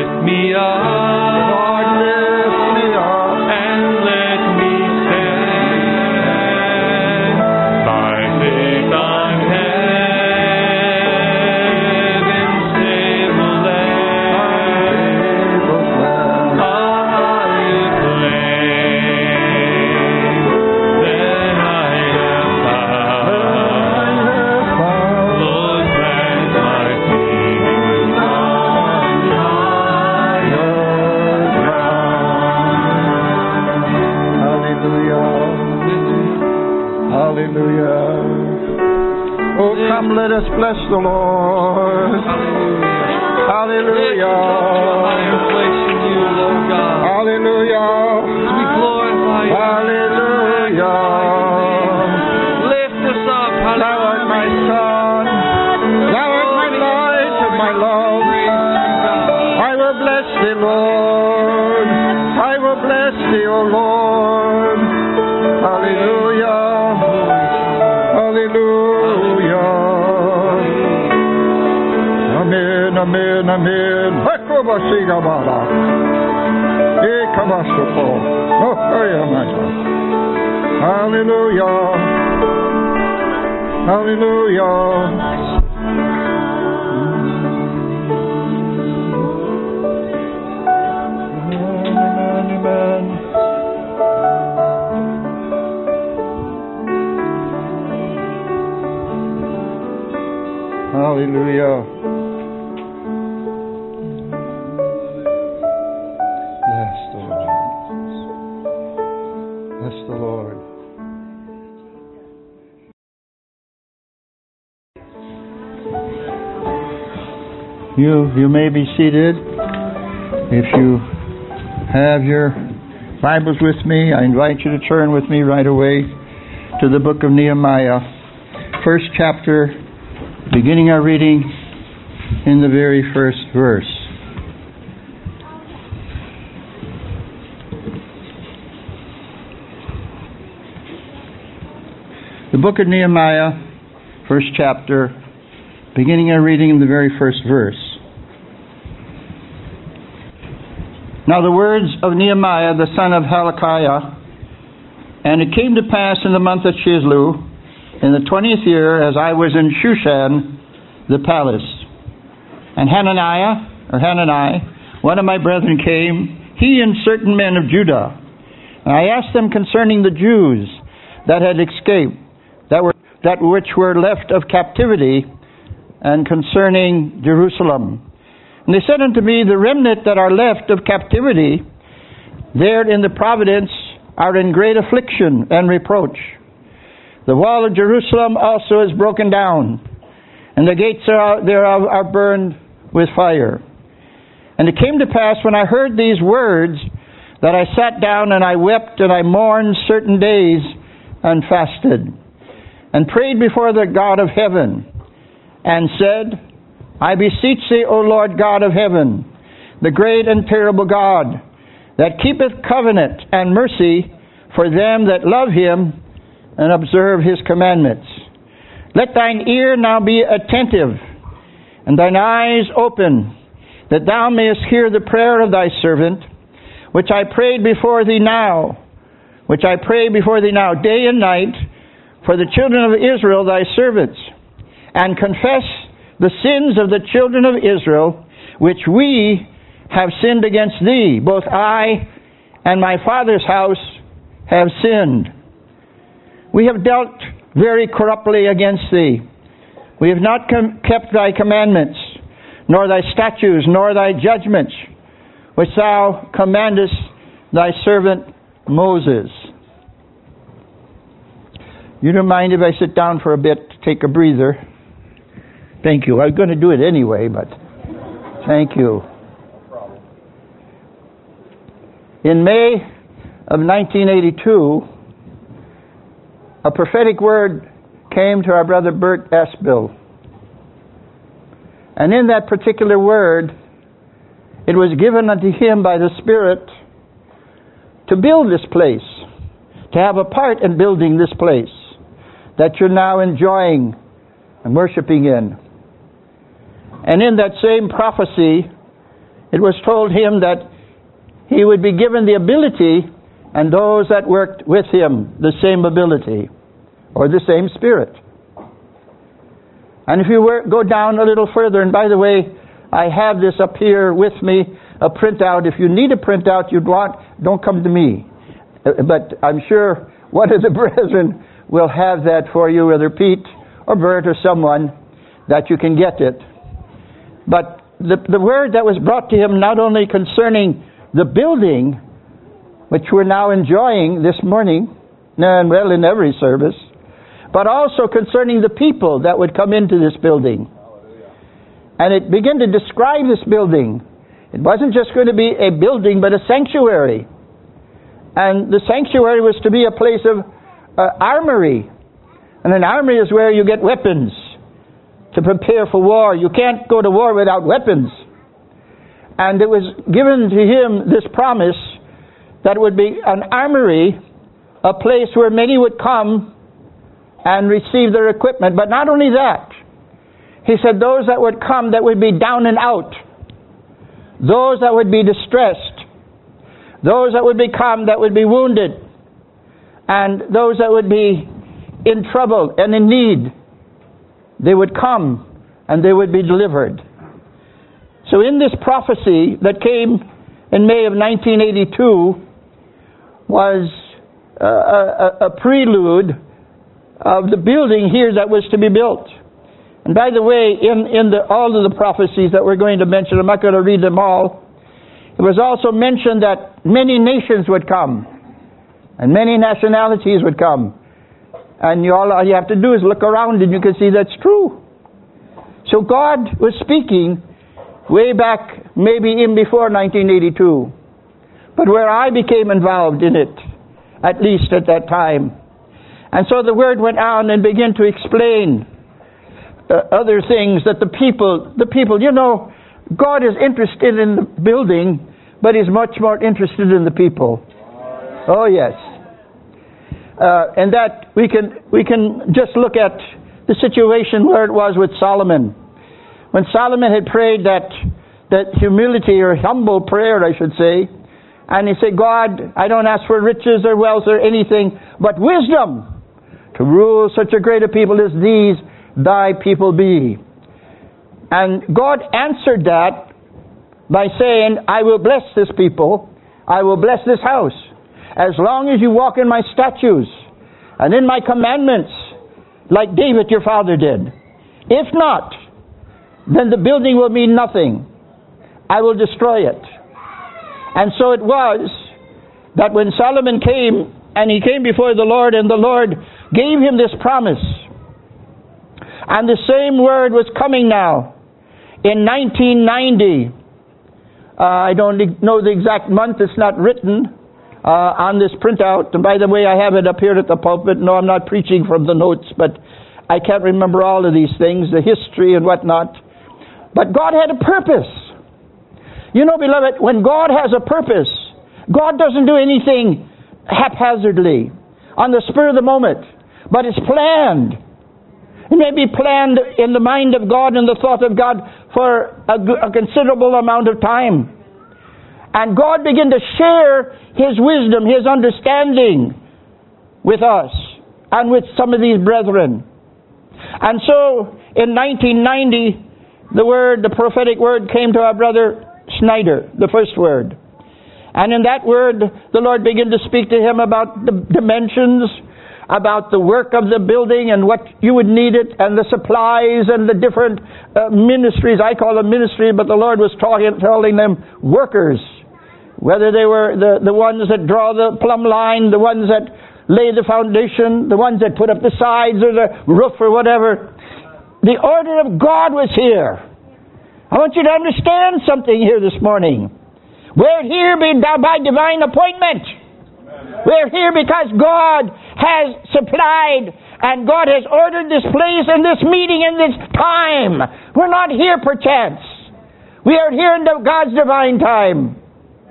lift me up. Lord, lift me up. And let me stand by faith on heaven's stable land. A higher plane than I have found. Lord, plant my feet on higher ground. Hallelujah. Oh, come, let us bless the Lord. Hallelujah. Higher place in you, Lord God. Hallelujah. We glorify you. Hallelujah. Lift us up. Thou art my son. Thou art my light and my love. I will bless thee, Lord. I will bless thee, O Lord. Hallelujah. Hallelujah. Amen, amen, amen. Hakobashigabara. Ekabasuko. Oh, hallelujah. Hallelujah. Amen. Hallelujah. Bless the Lord. Bless the Lord. You may be seated. If you have your Bibles with me, I invite you to turn with me right away to the book of Nehemiah, first chapter, beginning our reading in the very first verse. The book of Nehemiah, first chapter, beginning our reading in the very first verse. Now the words of Nehemiah, the son of Hilkiah. And it came to pass in the month of Chislew, in the 20th year, as I was in Shushan, the palace. And Hanani, one of my brethren, came, he and certain men of Judah. And I asked them concerning the Jews that had escaped, that which were left of captivity, and concerning Jerusalem. And they said unto me, the remnant that are left of captivity, there in the province, are in great affliction and reproach. The wall of Jerusalem also is broken down, and the gates thereof are burned with fire. And it came to pass, when I heard these words, that I sat down and I wept and I mourned certain days and fasted, and prayed before the God of heaven, and said, I beseech thee, O Lord God of heaven, the great and terrible God, that keepeth covenant and mercy for them that love him and observe his commandments. Let thine ear now be attentive, and thine eyes open, that thou mayest hear the prayer of thy servant, which I pray before thee now, day and night, for the children of Israel thy servants, and confess the sins of the children of Israel, which we have sinned against thee. Both I and my father's house have sinned. We have dealt very corruptly against thee. We have not kept thy commandments, nor thy statutes, nor thy judgments, which thou commandest thy servant Moses. You don't mind if I sit down for a bit to take a breather? Thank you. I was going to do it anyway, but thank you. In May of 1982, a prophetic word came to our brother Bert Espel. And in that particular word, it was given unto him by the Spirit to build this place, to have a part in building this place that you're now enjoying and worshiping in. And in that same prophecy, it was told him that he would be given the ability, and those that worked with him, the same ability, or the same Spirit. And if you go down a little further, and by the way, I have this up here with me, a printout. If you need a printout you'd want, don't come to me. But I'm sure one of the brethren will have that for you, whether Pete or Bert or someone, that you can get it. But the word that was brought to him, not only concerning the building, which we're now enjoying this morning, and well, in every service, but also concerning the people that would come into this building. And it began to describe this building. It wasn't just going to be a building, but a sanctuary. And the sanctuary was to be a place of armory. And an armory is where you get weapons to prepare for war. You can't go to war without weapons. And it was given to him this promise that it would be an armory, a place where many would come and receive their equipment. But not only that, he said those that would come that would be down and out, those that would be distressed, those that would become, that would be wounded, and those that would be in trouble and in need, they would come and they would be delivered. So in this prophecy that came in May of 1982 was a prelude of the building here that was to be built. And by the way, in all of the prophecies that we're going to mention, I'm not going to read them all, it was also mentioned that many nations would come and many nationalities would come. And all you have to do is look around and you can see that's true. So God was speaking way back, maybe in before 1982. But where I became involved in it, at least at that time. And so the word went on and began to explain other things that the people, you know, God is interested in the building, but He's much more interested in the people. Oh yes. And that we can just look at the situation where it was with Solomon. When Solomon had prayed that humility or humble prayer, I should say, and he said, God, I don't ask for riches or wealth or anything, but wisdom to rule such a great a people as these thy people be. And God answered that by saying, I will bless this people, I will bless this house, as long as you walk in my statutes and in my commandments, like David your father did. If not, then the building will mean nothing. I will destroy it. And so it was that when Solomon came, and he came before the Lord, and the Lord gave him this promise, and the same word was coming now in 1990. I don't know the exact month, it's not written on this printout. And by the way, I have it up here at the pulpit. No, I'm not preaching from the notes, but I can't remember all of these things, the history and whatnot. But God had a purpose. You know, beloved, when God has a purpose, God doesn't do anything haphazardly, on the spur of the moment, but it's planned. It may be planned in the mind of God and the thought of God for a considerable amount of time. And God began to share His wisdom, His understanding with us and with some of these brethren. And so in 1990, the prophetic word came to our brother Schneider, the first word. And in that word, the Lord began to speak to him about the dimensions, about the work of the building and what you would need it, and the supplies and the different ministries. I call them ministry, but the Lord was telling them workers. Whether they were the ones that draw the plumb line, the ones that lay the foundation, the ones that put up the sides or the roof or whatever. The order of God was here. I want you to understand something here this morning. We're here by divine appointment. We're here because God has supplied and God has ordered this place and this meeting and this time. We're not here per chance. We are here in God's divine time.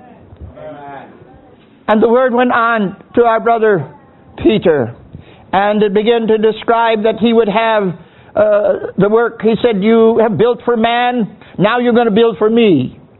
And the word went on to our brother Peter, and it began to describe that he would have the work. He said, you have built for man, now you're going to build for me.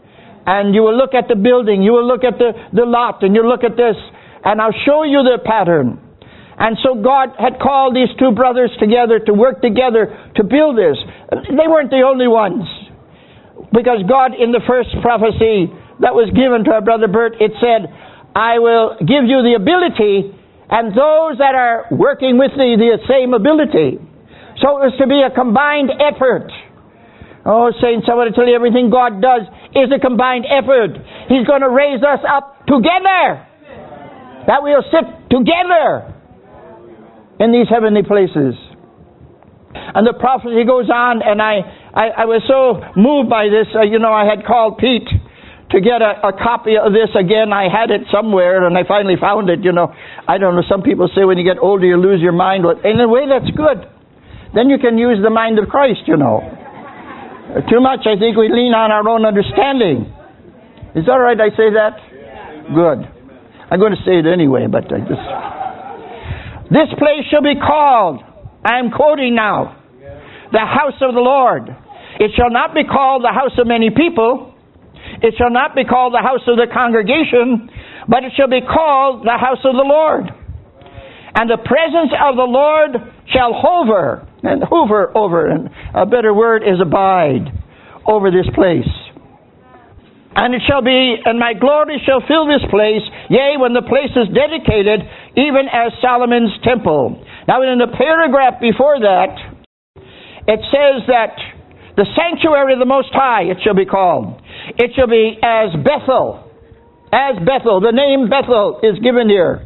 And you will look at the building, you will look at the lot, and you look at this, and I'll show you the pattern. And so God had called these two brothers together to work together to build this. They weren't the only ones. Because God, in the first prophecy that was given to our brother Bert, it said, I will give you the ability, and those that are working with thee, the same ability. So it was to be a combined effort. Oh, saints, I want to tell you, everything God does is a combined effort. He's going to raise us up together, that we'll sit together in these heavenly places. And the prophecy goes on, and I was so moved by this. I had called Pete to get a copy of this again. I had it somewhere, and I finally found it. I don't know, some people say when you get older you lose your mind. In a way, that's good. Then you can use the mind of Christ, Too much, I think we lean on our own understanding. Is that all right I say that? Good. I'm going to say it anyway, but this place shall be called, I am quoting now, the house of the Lord. It shall not be called the house of many people. It shall not be called the house of the congregation, but it shall be called the house of the Lord. And the presence of the Lord shall hover over, and a better word is abide, over this place. And it shall be, and my glory shall fill this place, yea, when the place is dedicated, even as Solomon's temple. Now in the paragraph before that, it says that the sanctuary of the Most High, it shall be called. It shall be as Bethel. As Bethel. The name Bethel is given here.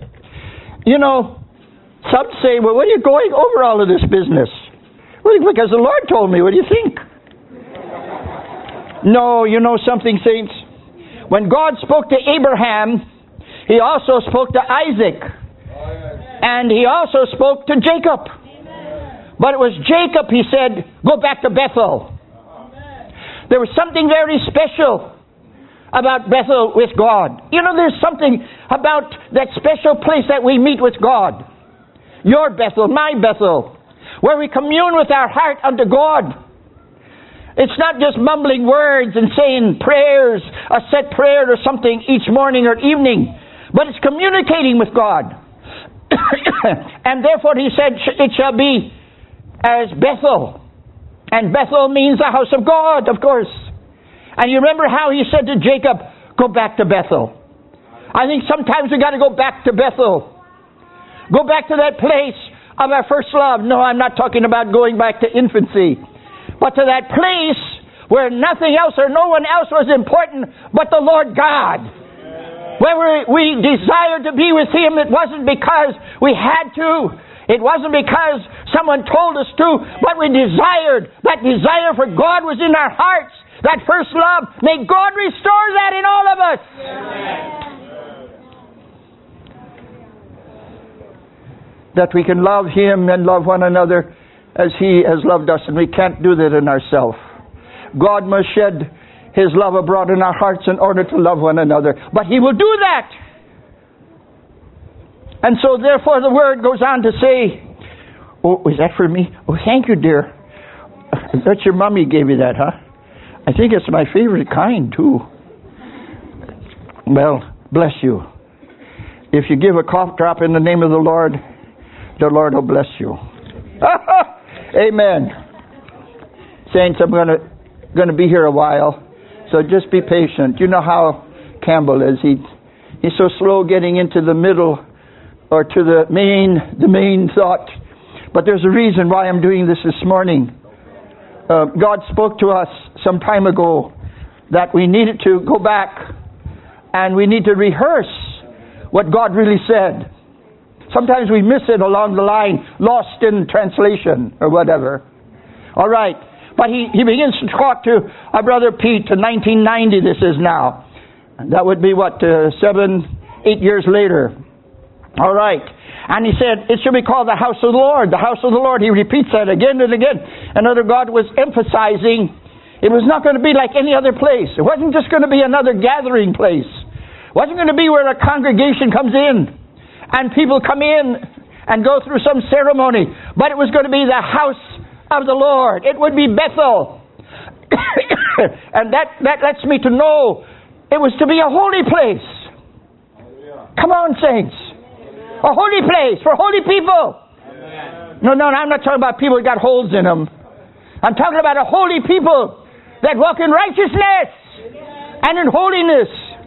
Some say, well, what are you going over all of this business? Well, because the Lord told me. What do you think? No, you know something, saints? When God spoke to Abraham, He also spoke to Isaac. And He also spoke to Jacob. But it was Jacob, He said, go back to Bethel. There was something very special about Bethel with God. There's something about that special place that we meet with God. Your Bethel, my Bethel, where we commune with our heart unto God. It's not just mumbling words and saying prayers, a set prayer or something each morning or evening, but it's communicating with God. And therefore He said, it shall be as Bethel. And Bethel means the house of God, of course. And you remember how He said to Jacob, go back to Bethel. I think sometimes we got to go back to Bethel. Go back to that place of our first love. No, I'm not talking about going back to infancy. But to that place where nothing else or no one else was important but the Lord God. Where we desired to be with Him. It wasn't because we had to. It wasn't because someone told us to. But we desired. That desire for God was in our hearts. That first love. May God restore that in all of us. That we can love Him and love one another as He has loved us. And we can't do that in ourselves. God must shed His love abroad in our hearts in order to love one another. But He will do that. And so therefore the Word goes on to say, oh, is that for me? Oh, thank you, dear. That's your mommy gave you that, huh? I think it's my favorite kind, too. Well, bless you. If you give a cough drop in the name of the Lord will bless you. Amen. Saints, I'm going to be here a while, so just be patient. You know how Campbell is. He's so slow getting into the middle or to the main thought. But there's a reason why I'm doing this morning. God spoke to us some time ago that we needed to go back and we need to rehearse what God really said. Sometimes we miss it along the line, lost in translation or whatever. All right. But he begins to talk to our brother Pete in 1990, this is now. That would be 7-8 years later. All right. And he said, it should be called the house of the Lord. The house of the Lord. He repeats that again and again. Another God was emphasizing it was not going to be like any other place. It wasn't just going to be another gathering place. It wasn't going to be where a congregation comes in and people come in and go through some ceremony. But it was going to be the house of the Lord. It would be Bethel. And that lets me to know It was to be a holy place. Come on, saints. A holy place for holy people. No, I'm not talking about people who got holes in them. I'm talking about a holy people that walk in righteousness and in holiness.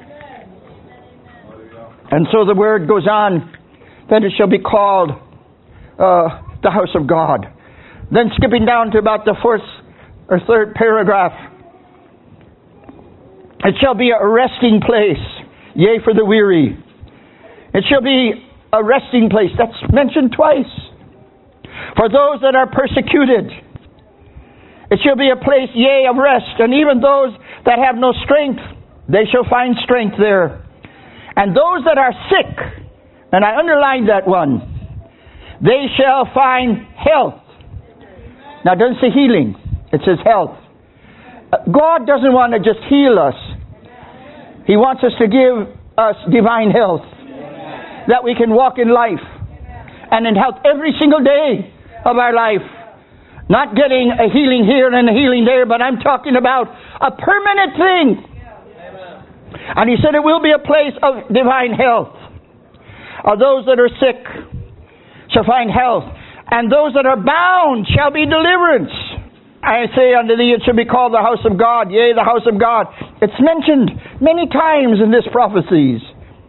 And so the word goes on that it shall be called the house of God. Then skipping down to about the fourth or third paragraph. It shall be a resting place, yea, for the weary. It shall be a resting place. That's mentioned twice. For those that are persecuted. It shall be a place, yea, of rest. And even those that have no strength, they shall find strength there. And those that are sick, and I underlined that one, they shall find health. Now it doesn't say healing, it says health. God doesn't want to just heal us. He wants us to give us divine health, that we can walk in life and in health every single day of our life. Not getting a healing here and a healing there, but I'm talking about a permanent thing. And he said it will be a place of divine health. Those that are sick shall find health, and those that are bound shall be deliverance. I say unto thee, it shall be called the house of God, yea, the house of God. It's mentioned many times in this prophecies.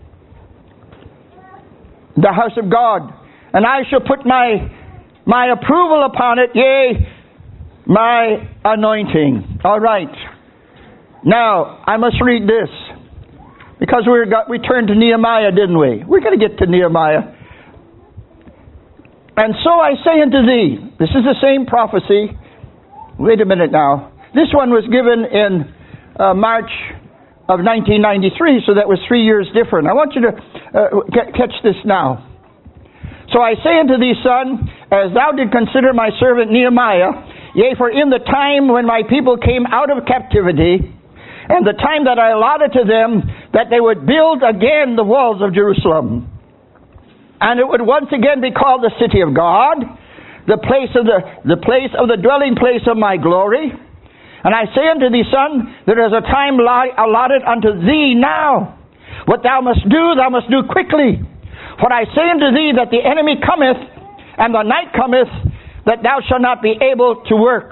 The house of God. And I shall put my approval upon it, yea, my anointing. All right. Now, I must read this. Because we turned to Nehemiah, didn't we? We're going to get to Nehemiah. And so I say unto thee, this is the same prophecy. Wait a minute now. This one was given in March of 1993, so that was 3 years different. I want you to catch this now. So I say unto thee, son, as thou did consider my servant Nehemiah, yea, for in the time when my people came out of captivity, and the time that I allotted to them, that they would build again the walls of Jerusalem. And it would once again be called the city of God, the place of the dwelling place of my glory. And I say unto thee, son, there is a time allotted unto thee now. What thou must do quickly. For I say unto thee that the enemy cometh, and the night cometh, that thou shalt not be able to work.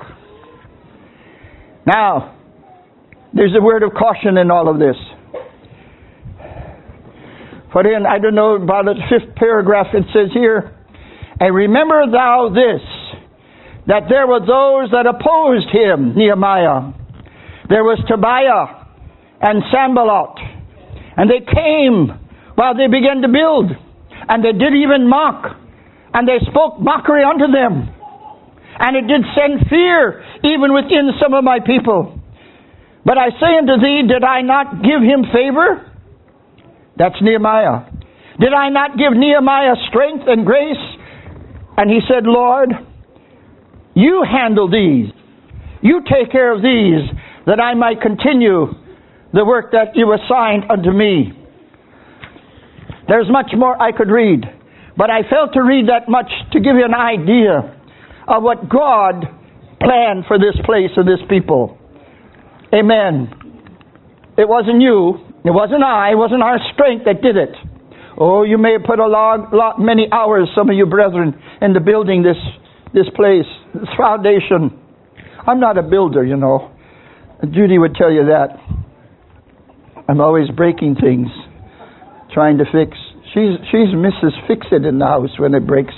Now, there's a word of caution in all of this. For in, I don't know, about the fifth paragraph it says here, and remember thou this, that there were those that opposed him, Nehemiah. There was Tobiah and Sanballat. And they came while they began to build. And they did even mock. And they spoke mockery unto them. And it did send fear even within some of my people. But I say unto thee, did I not give him favor? That's Nehemiah. Did I not give Nehemiah strength and grace? And he said, Lord, you handle these. You take care of these, that I might continue the work that you assigned unto me. There's much more I could read, but I failed to read that much to give you an idea of what God planned for this place and this people. Amen. It wasn't you, it wasn't I, it wasn't our strength that did it. Oh, you may have put many hours, some of you brethren, into building this place, this foundation. I'm not a builder, you know. Judy would tell you that. I'm always breaking things, trying to fix. She's Mrs. Fix-It in the house when it breaks.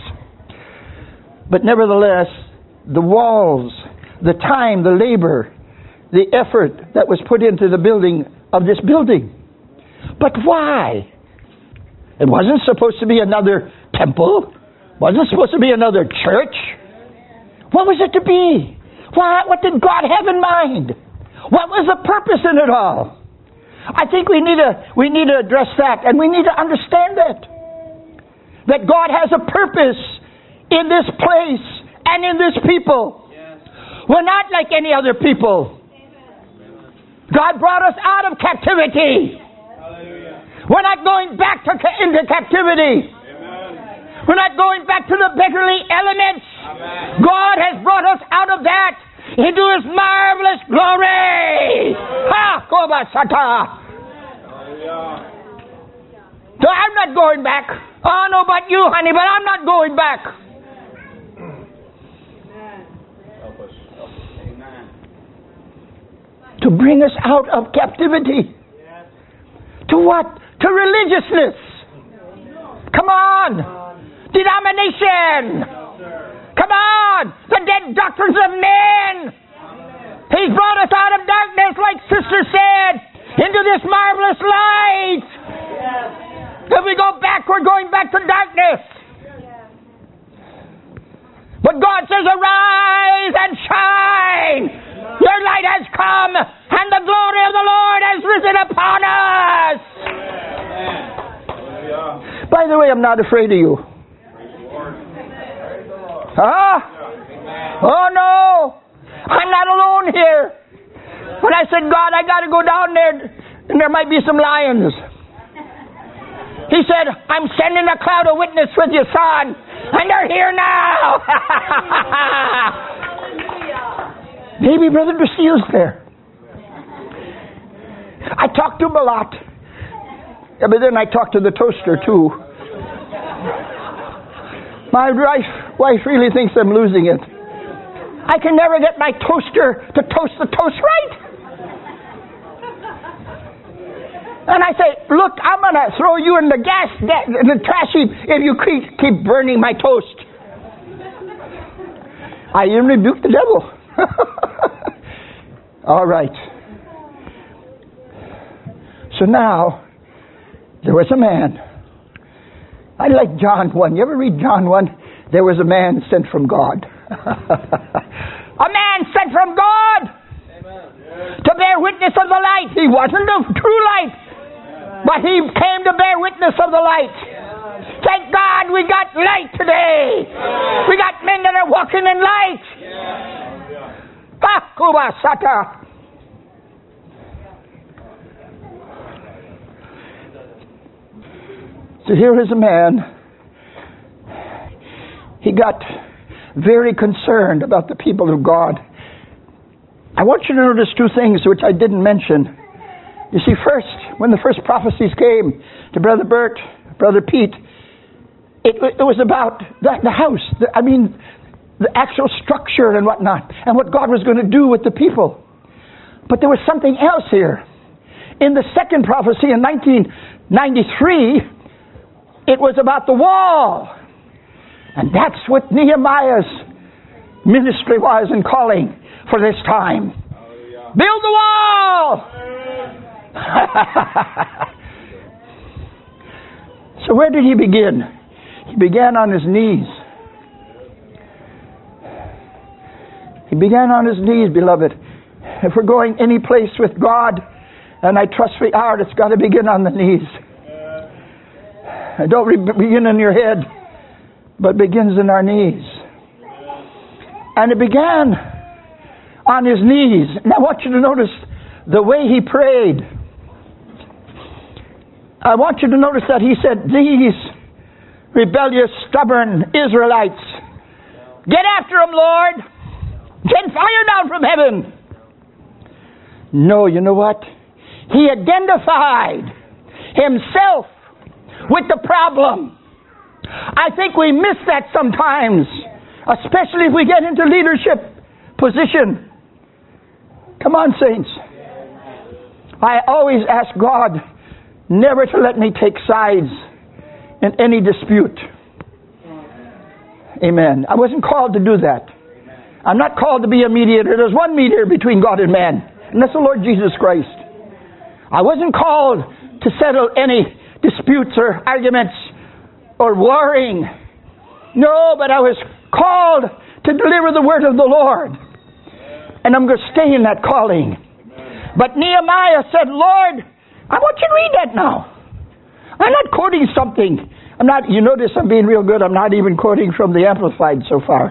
But nevertheless, the walls, the time, the labor, the effort that was put into the building of this building. But why? It wasn't supposed to be another temple. It wasn't supposed to be another church. What was it to be? What did God have in mind? What was the purpose in it all? I think we need to address that, and we need to understand that God has a purpose in this place and in this people. Yes. We're not like any other people. God brought us out of captivity. Hallelujah. We're not going back into captivity. Amen. We're not going back to the beggarly elements. Amen. God has brought us out of that into His marvelous glory. Ha! Kobasata. not going back. I don't know about you, honey, but I'm not going back. Help us. Amen. To bring us out of captivity. To what? To religiousness. Come on. Denomination. Come on. The dead doctrines of men. He's brought us out of darkness, like Sister said, into this marvelous light. If we go back, we're going back to darkness. But God says, arise and shine. Your light has come, and the glory of the Lord has risen upon us. By the way, I'm not afraid of you. Huh? Oh no, I'm not alone here. When I said, God, I got to go down there, and there might be some lions. He said, I'm sending a cloud of witness with you, son, and they're here now. Maybe Brother Bastille's there. I talked to him a lot. Yeah, but then I talked to the toaster too. My wife really thinks I'm losing it. I can never get my toaster to toast the toast right. And I say, look, I'm going to throw you in the the trash heap if you keep burning my toast. I even rebuked the devil. All right. So now, there was a man. I like John 1. You ever read John 1? There was a man sent from God. A man sent from God. Amen. To bear witness of the light. He wasn't the true light, but he came to bear witness of the light. Thank God we got light today. We got men that are walking in light. Sata. So here is a man. He got very concerned about the people of God. I want you to notice two things which I didn't mention. You see, first, when the first prophecies came to Brother Bert, Brother Pete, it was about the house. The actual structure and whatnot, and what God was going to do with the people. But there was something else here. In the second prophecy in 1993, it was about the wall. And that's what Nehemiah's ministry was and calling for this time. Build the wall! So where did he begin? He began on his knees. He began on his knees, beloved. If we're going any place with God, and I trust we are, it's got to begin on the knees. And don't begin in your head, but begins in our knees. And it began on his knees. And I want you to notice the way he prayed. I want you to notice that he said, these rebellious, stubborn Israelites, get after them, Lord. Send fire down from heaven. No, you know what? He identified himself with the problem. I think we miss that sometimes, especially if we get into leadership position. Come on, saints. I always ask God never to let me take sides in any dispute. Amen. I wasn't called to do that. I'm not called to be a mediator. There's one mediator between God and man, and that's the Lord Jesus Christ. I wasn't called to settle any disputes or arguments or warring. No, but I was called to deliver the word of the Lord. And I'm going to stay in that calling. But Nehemiah said, Lord, I want you to read that now. I'm not quoting something. You notice I'm being real good. I'm not even quoting from the Amplified so far.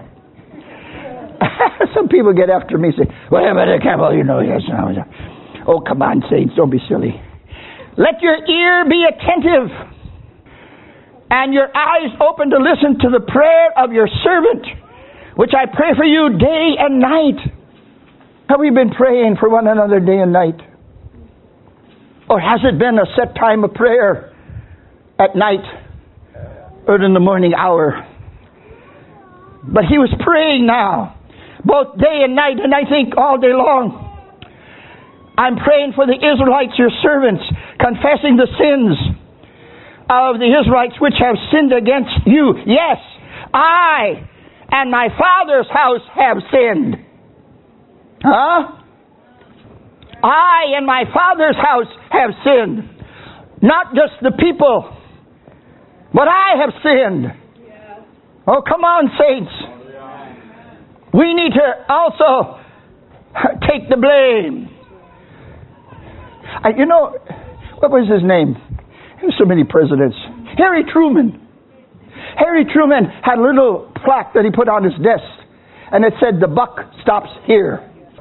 Some people get after me and say, well, Brother Campbell, yes. Oh, come on, saints, don't be silly. Let your ear be attentive and your eyes open to listen to the prayer of your servant, which I pray for you day and night. Have we been praying for one another day and night? Or has it been a set time of prayer at night or in the morning hour. But he was praying now, both day and night, and I think all day long. I'm praying for the Israelites, your servants, confessing the sins of the Israelites which have sinned against you. Yes, I and my father's house have sinned. Huh? I and my father's house have sinned. Not just the people, but I have sinned. Oh, come on, saints. We need to also take the blame. You know, what was his name? There were so many presidents. Harry Truman. Harry Truman had a little plaque that he put on his desk, and it said, "The buck stops here."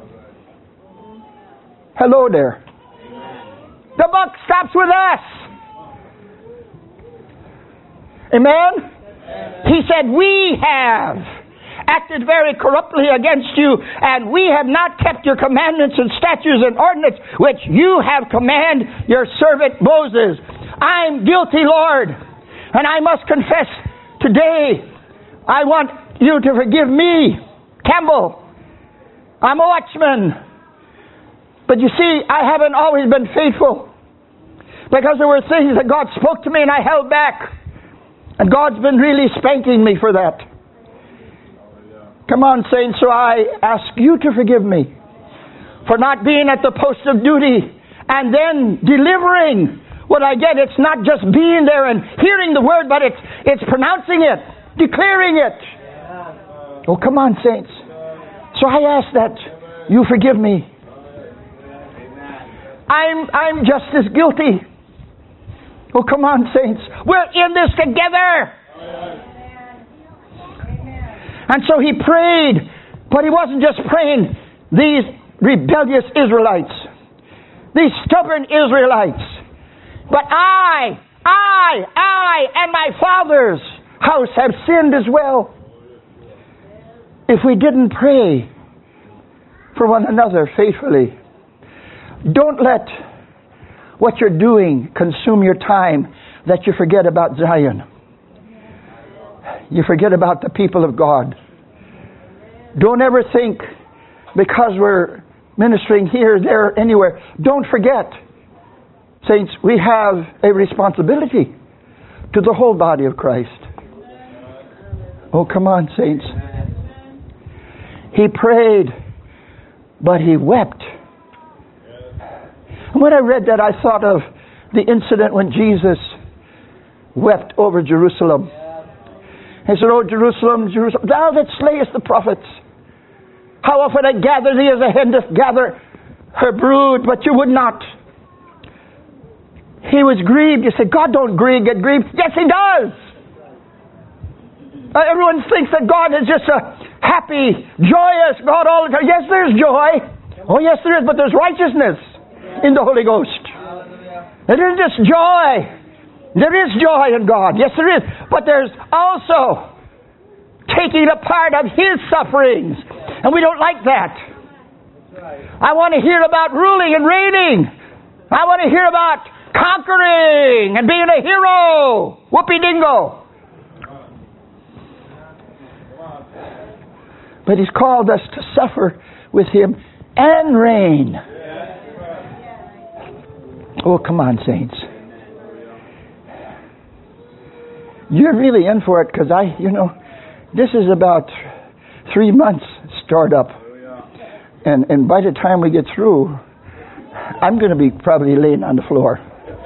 Hello there. The buck stops with us. Amen? He said, "We have acted very corruptly against you, and we have not kept your commandments and statutes and ordinances, which you have commanded your servant Moses. I'm guilty, Lord, and I must confess today, I want you to forgive me, Campbell. I'm a watchman. But you see, I haven't always been faithful, because there were things that God spoke to me and I held back. And God's been really spanking me for that. Come on, saints, so I ask you to forgive me for not being at the post of duty and then delivering what I get. It's not just being there and hearing the word, but it's pronouncing it, declaring it. Oh, come on, saints. So I ask that you forgive me. I'm just as guilty. Oh, come on, saints. We're in this together. And so he prayed, but he wasn't just praying these rebellious Israelites, these stubborn Israelites, but I and my father's house have sinned as well. If we didn't pray for one another faithfully, don't let what you're doing consume your time that you forget about Zion. You forget about the people of God. Don't ever think because we're ministering here, there, anywhere. Don't forget, saints, we have a responsibility to the whole body of Christ. Oh, come on, saints. He prayed, but he wept. And when I read that, I thought of the incident when Jesus wept over Jerusalem. He said, "Oh, Jerusalem, Jerusalem, thou that slayest the prophets, how often I gathered thee as a hen doth gather her brood, but you would not." He was grieved. You say, God don't get grieved. Yes, he does. Everyone thinks that God is just a happy, joyous God all the time. Yes, there's joy. Oh, yes, there is, but there's righteousness in the Holy Ghost. It isn't just joy. There is joy in God. Yes, there is. But there's also taking a part of His sufferings. And we don't like that. I want to hear about ruling and reigning. I want to hear about conquering and being a hero. Whoopee dingo. But He's called us to suffer with Him and reign. Oh, come on, saints. You're really in for it, because this is about 3 months stored up. And by the time we get through, I'm going to be probably laying on the floor.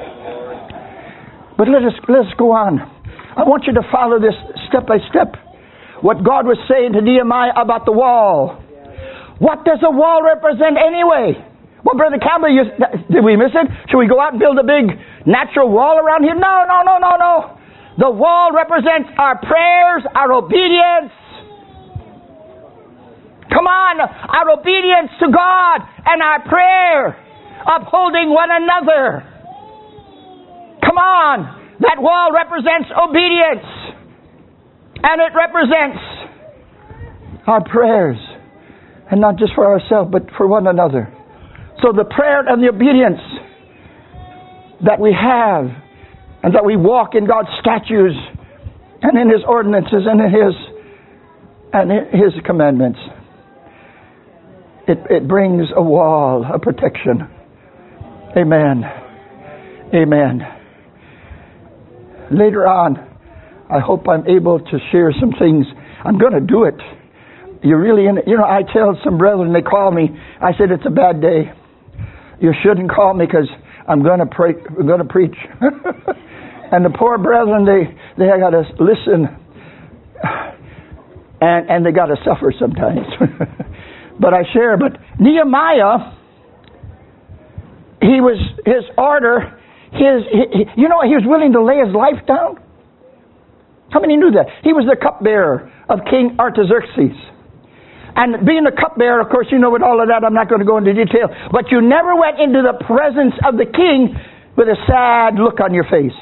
But let us go on. I want you to follow this step by step. What God was saying to Nehemiah about the wall. What does a wall represent anyway? Well, Brother Campbell, did we miss it? Should we go out and build a big natural wall around here? No. The wall represents our prayers, our obedience. Come on, our obedience to God and our prayer, upholding one another. Come on, that wall represents obedience. And it represents our prayers. And not just for ourselves, but for one another. So the prayer and the obedience that we have and that we walk in God's statutes and in His ordinances and in His commandments. It brings a wall, a protection. Amen. Amen. Later on, I hope I'm able to share some things. I'm going to do it. You're really in it. You know, I tell some brethren, they call me. I said, it's a bad day. You shouldn't call me because I'm going to pray. I'm going to preach. And the poor brethren, they got to listen, and they got to suffer sometimes. But I share. But Nehemiah, his order. He was willing to lay his life down. How many knew that? He was the cupbearer of King Artaxerxes. And being the cupbearer, of course, you know with all of that, I'm not going to go into detail. But you never went into the presence of the king with a sad look on your face.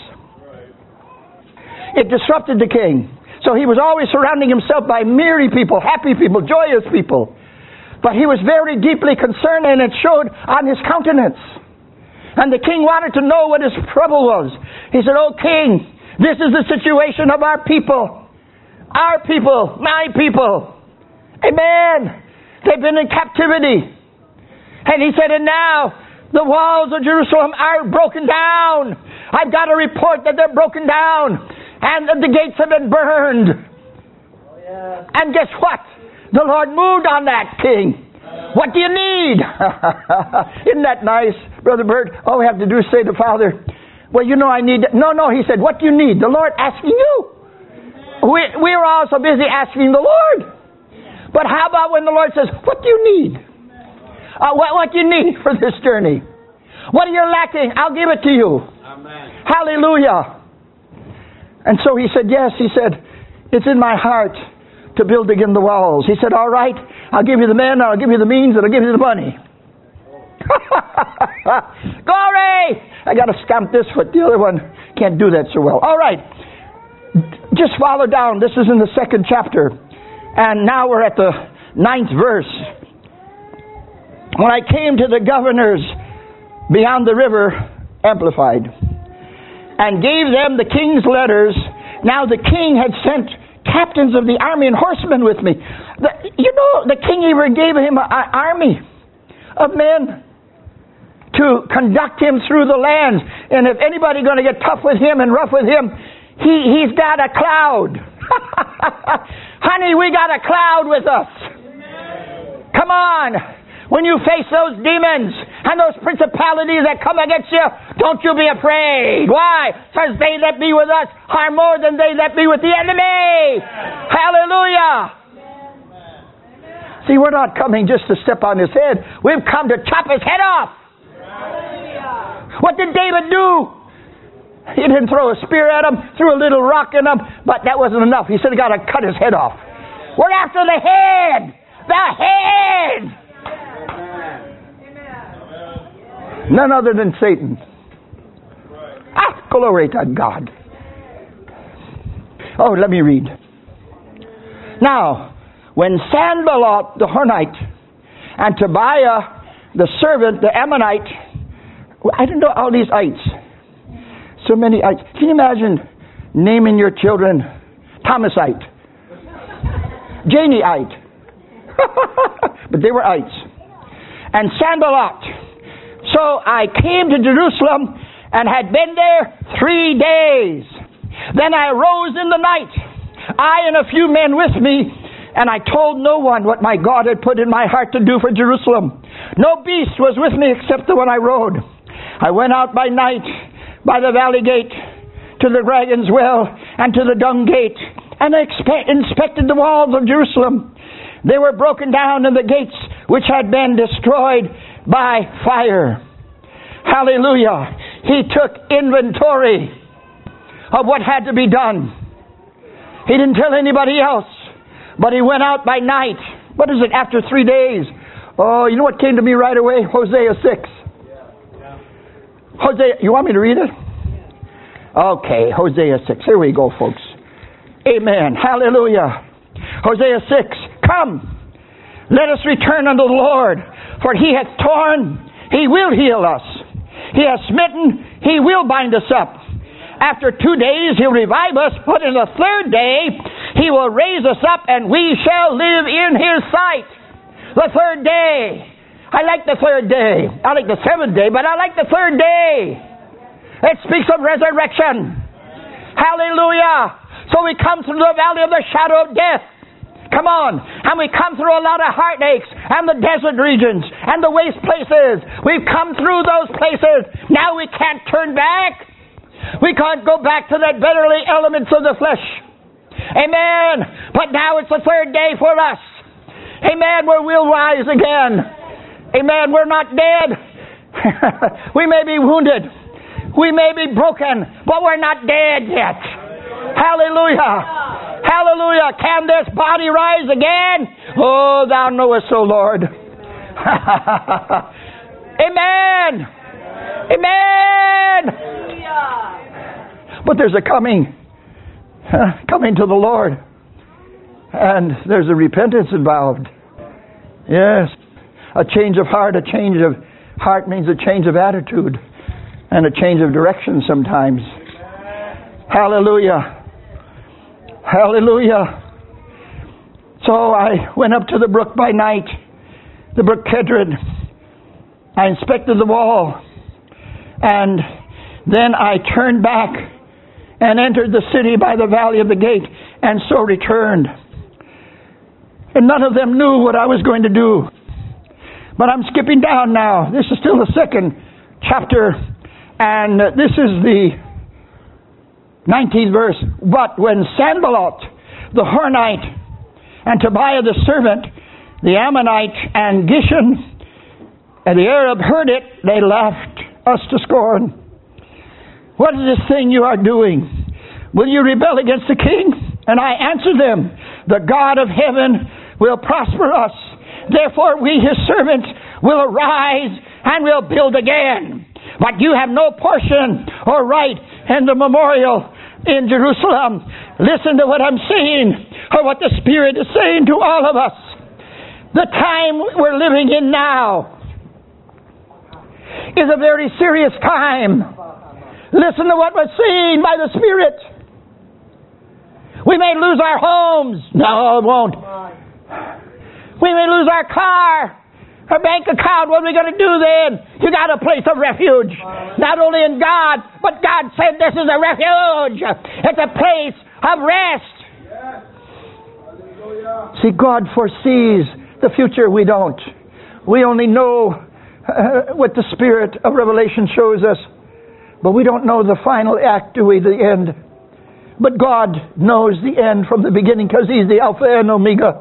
It disrupted the king. So he was always surrounding himself by merry people, happy people, joyous people. But he was very deeply concerned, and it showed on his countenance. And the king wanted to know what his trouble was. He said, "Oh, king, this is the situation of our people. Our people, my people. Amen. They've been in captivity." And he said, "And now the walls of Jerusalem are broken down. I've got a report that they're broken down. And that the gates have been burned." Oh, yeah. And guess what? The Lord moved on that, king. What do you need? Isn't that nice, Brother Bert? All we have to do is say to Father, "Well, you know I need..." No, he said, "What do you need?" The Lord asking you. We are all so busy asking the Lord. But how about when the Lord says, "What do you need? What do you need for this journey? What are you lacking? I'll give it to you." Amen. Hallelujah. And so he said, yes, he said, "It's in my heart to build again the walls." He said, "All right, I'll give you the men, I'll give you the means, and I'll give you the money." Glory! I got to stamp this foot. The other one can't do that so well. All right. Just follow down. This is in the 2nd chapter. And now we're at the 9th verse. "When I came to the governors beyond the river," Amplified, "and gave them the king's letters." Now the king had sent captains of the army and horsemen with me. The king even gave him an army of men to conduct him through the land. And if anybody going to get tough with him and rough with him, he's got a cloud. Honey, we got a cloud with us. Come on. When you face those demons and those principalities that come against you, don't you be afraid. Why? Because they that be with us are more than they that be with the enemy. Hallelujah. See, we're not coming just to step on his head. We've come to chop his head off. What did David do? He didn't throw a spear at him, threw a little rock in him, but that wasn't enough. He said, "I got to cut his head off." We're after the head. The head. None other than Satan. Glory to God. Oh, let me read. "Now, when Sanballat the Hornite and Tobiah the servant, the Ammonite," I didn't know all these ites. So many ites. Can you imagine naming your children Thomasite, Janieite? But they were ites. "And Sanballat. So I came to Jerusalem and had been there 3 days. Then I arose in the night, I and a few men with me, and I told no one what my God had put in my heart to do for Jerusalem. No beast was with me except the one I rode. I went out by night by the valley gate to the dragon's well and to the dung gate, and I inspected the walls of Jerusalem. They were broken down, and the gates which had been destroyed by fire." Hallelujah. He took inventory of what had to be done. He didn't tell anybody else, but he went out by night. What is it, after 3 days? Oh, you know what came to me right away? Hosea 6. Hosea, you want me to read it? Okay, Hosea 6. Here we go, folks. Amen. Hallelujah. Hosea 6. "Come, let us return unto the Lord, for he hath torn, he will heal us. He hath smitten, he will bind us up. After 2 days He'll revive us, but in the third day He will raise us up, and we shall live in His sight. The third day. I like the third day. I like the seventh day, but I like the third day. It speaks of resurrection. Hallelujah. So we come through the valley of the shadow of death. Come on. And we come through a lot of heartaches and the desert regions and the waste places. We've come through those places. Now we can't turn back. We can't go back to that bitterly elements of the flesh. Amen. But now it's the third day for us. Amen. Where we'll rise again. Amen. We're not dead. We may be wounded. We may be broken. But we're not dead yet. Hallelujah. Hallelujah. Can this body rise again? Oh, Thou knowest, O Lord. Amen. Amen. But there's a coming to the Lord. And there's a repentance involved. Yes. A change of heart. A change of heart means a change of attitude. And a change of direction sometimes. Hallelujah. Hallelujah. So I went up to the brook by night, the brook Kedron. I inspected the wall. And then I turned back and entered the city by the valley of the gate, and so returned. And none of them knew what I was going to do. But I'm skipping down now. This is still the second chapter, and this is the 19th verse. But when Sanballat the Horonite and Tobiah the servant, the Ammonite and Geshem and the Arab heard it, they laughed us to scorn. What is this thing you are doing? Will you rebel against the king? And I answered them, the God of heaven will prosper us. Therefore we his servants will arise and will build again. But you have no portion or right in the memorial in Jerusalem. Listen to what I'm saying, or what the Spirit is saying to all of us. The time we're living in now is a very serious time. Listen to what we're saying by the Spirit. We may lose our homes. No, it won't. We may lose our car, our bank account. What are we going to do then? You got a place of refuge. Not only in God, but God said this is a refuge. It's a place of rest. See, God foresees the future. We don't. We only know what the Spirit of revelation shows us. But we don't know the final act, do we, the end. But God knows the end from the beginning, because He's the Alpha and Omega.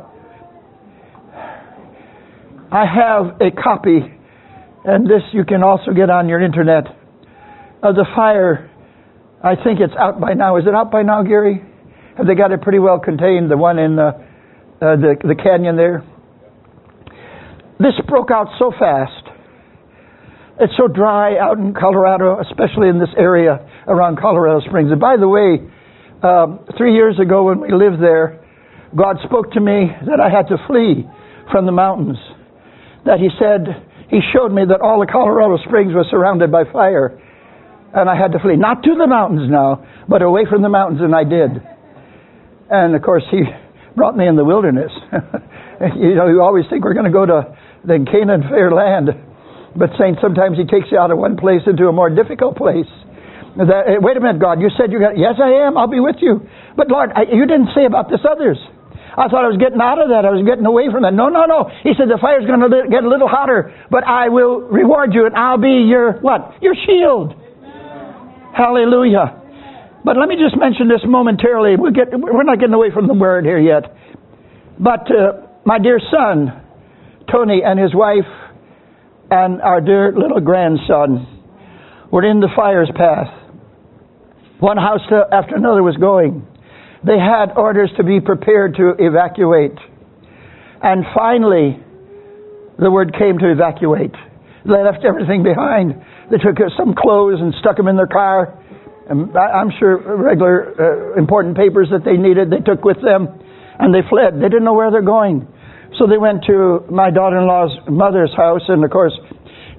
I have a copy, and this you can also get on your internet, of the fire. I think it's out by now. Is it out by now, Gary? Have they got it pretty well contained, the one in the canyon there? This broke out so fast. It's so dry out in Colorado, especially in this area around Colorado Springs. And by the way, 3 years ago when we lived there, God spoke to me that I had to flee from the mountains. That He said, He showed me that all the Colorado Springs was surrounded by fire. And I had to flee. Not to the mountains now, but away from the mountains, and I did. And of course, He brought me in the wilderness. You know, you always think we're going to go to the Canaan fair land. But saints, sometimes He takes you out of one place into a more difficult place. Wait a minute, God, you said you're going to... Yes, I am. I'll be with you. But Lord, you didn't say about this others. I thought I was getting out of that. I was getting away from that. No. He said the fire's going to get a little hotter, but I will reward you, and I'll be your, what? Your shield. Amen. Hallelujah. But let me just mention this momentarily. We're not getting away from the word here yet. But my dear son, Tony, and his wife, and our dear little grandson were in the fire's path. One house after another was going. They had orders to be prepared to evacuate. And finally, the word came to evacuate. They left everything behind. They took some clothes and stuck them in their car. And I'm sure regular important papers that they needed, they took with them. And they fled. They didn't know where they're going. So they went to my daughter-in-law's mother's house, and of course,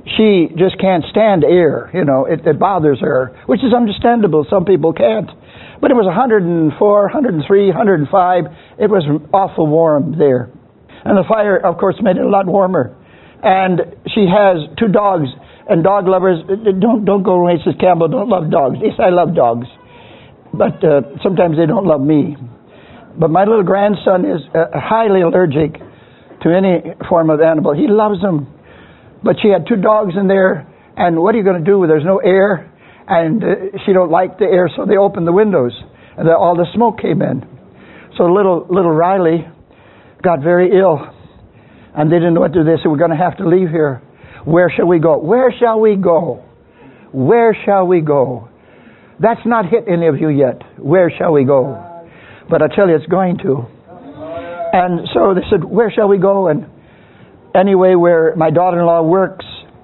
she just can't stand air. You know, it bothers her, which is understandable. Some people can't. But it was 104, 103, 105. It was awful warm there. And the fire, of course, made it a lot warmer. And she has 2 dogs. And dog lovers, don't go away, says Campbell, don't love dogs. Yes, I love dogs. But sometimes they don't love me. But my little grandson is highly allergic to any form of animal. He loves them. But she had 2 dogs in there. And what are you going to do? There's no air. And she don't like the air, so they opened the windows. And all the smoke came in. So little Riley got very ill. And they didn't know what to do. They said, we're going to have to leave here. Where shall we go? Where shall we go? Where shall we go? That's not hit any of you yet. Where shall we go? But I tell you, it's going to. And so they said, where shall we go? And anyway, where my daughter-in-law works,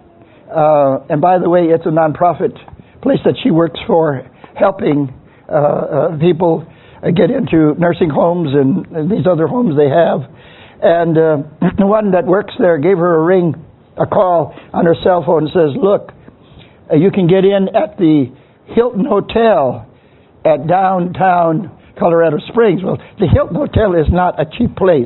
and by the way, it's a non-profit place that she works for, helping people get into nursing homes and these other homes they have. And the one that works there gave her a call on her cell phone and says, look, you can get in at the Hilton Hotel at downtown Colorado Springs. Well, the Hilton Hotel is not a cheap place.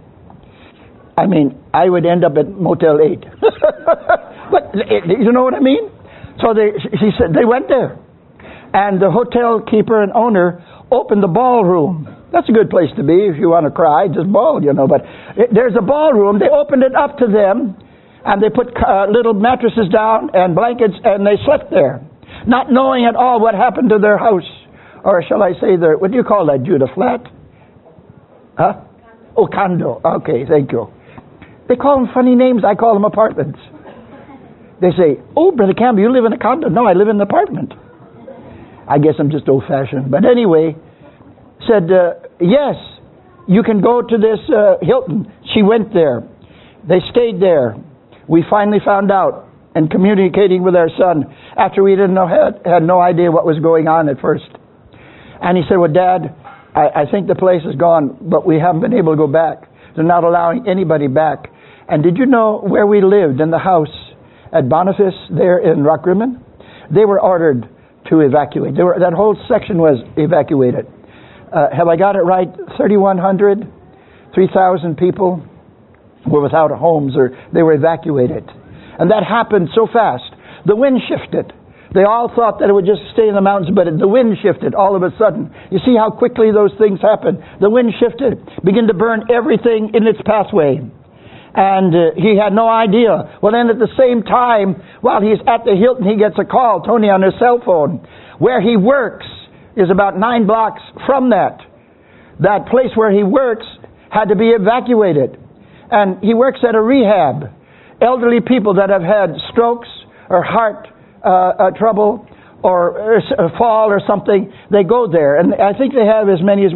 I mean, I would end up at Motel 8. But you know what I mean? So she said they went there. And the hotel keeper and owner opened the ballroom. That's a good place to be if you want to cry, just bawl, you know. But there's a ballroom. They opened it up to them, and they put little mattresses down and blankets, and they slept there, not knowing at all what happened to their house. Or shall I say their, what do you call that, Jude, a flat? Huh? Oh, condo. Okay, thank you. They call them funny names. I call them apartments. They say, oh, Brother Campbell, you live in a condo. No, I live in an apartment. I guess I'm just old-fashioned. But anyway, said, yes, you can go to this Hilton. She went there. They stayed there. We finally found out, and communicating with our son, after we didn't know, had no idea what was going on at first. And he said, well, Dad, I think the place is gone, but we haven't been able to go back. They're not allowing anybody back. And did you know where we lived in the house at Boniface there in Rockrimmon? They were ordered to evacuate. That whole section was evacuated. Have I got it right? 3,100, 3,000 people were without homes, or they were evacuated. And that happened so fast. The wind shifted. They all thought that it would just stay in the mountains, but the wind shifted all of a sudden. You see how quickly those things happen. The wind shifted, began to burn everything in its pathway. And he had no idea. Well, then at the same time, while he's at the Hilton, he gets a call, Tony, on his cell phone. Where he works is about 9 blocks from that. That place where he works had to be evacuated. And he works at a rehab. Elderly people that have had strokes or heart trouble or a fall or something, they go there. And I think they have as many as,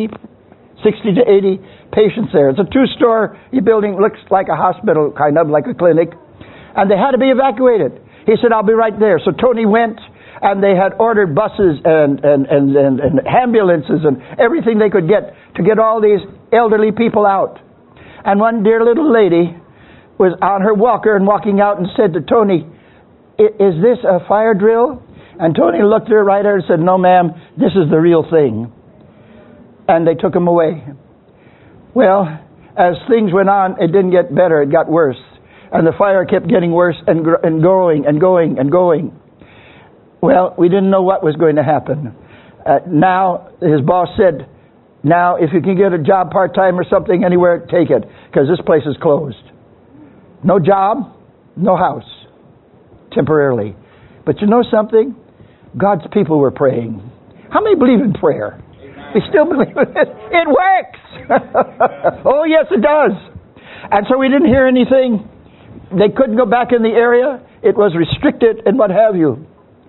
60 to 80 patients there. It's a 2-story building, looks like a hospital, kind of like a clinic. And they had to be evacuated. He said, I'll be right there. So Tony went, and they had ordered buses and ambulances and everything they could get to get all these elderly people out. And one dear little lady was on her walker and walking out and said to Tony, is this a fire drill? And Tony looked her right at her and said, no, ma'am, this is the real thing. And they took him away. Well, as things went on, it didn't get better, it got worse. And the fire kept getting worse and going and going and going. Well, we didn't know what was going to happen. Now, his boss said, now, if you can get a job part-time or something anywhere, take it, because this place is closed. No job, no house, temporarily. But you know something? God's people were praying. How many believe in prayer? They still believe in it. It works! Oh, yes, it does. And so we didn't hear anything. They couldn't go back in the area. It was restricted and what have you.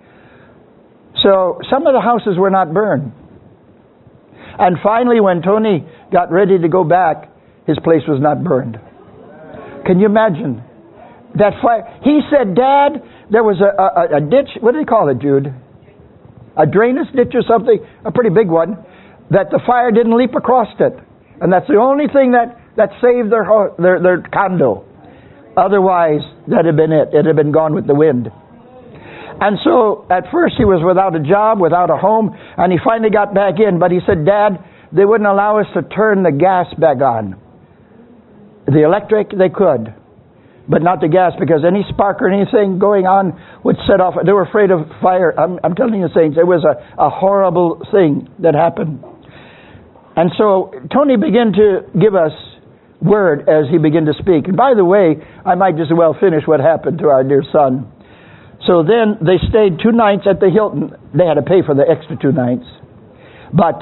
So some of the houses were not burned. And finally, when Tony got ready to go back, his place was not burned. Can you imagine? That fire. He said, Dad, there was a ditch. What do they call it, Jude? A drainage ditch or something, a pretty big one, that the fire didn't leap across it. And that's the only thing that saved their condo. Otherwise, that had been it. It had been gone with the wind. And so, at first he was without a job, without a home, and he finally got back in. But he said, Dad, they wouldn't allow us to turn the gas back on. The electric, they could, but not the gas, because any spark or anything going on would set off. They were afraid of fire. I'm telling you, saints, it was a horrible thing that happened. And so Tony began to give us word as he began to speak. And by the way, I might just as well finish what happened to our dear son. So then they stayed 2 nights at the Hilton. They had to pay for the extra 2 nights. But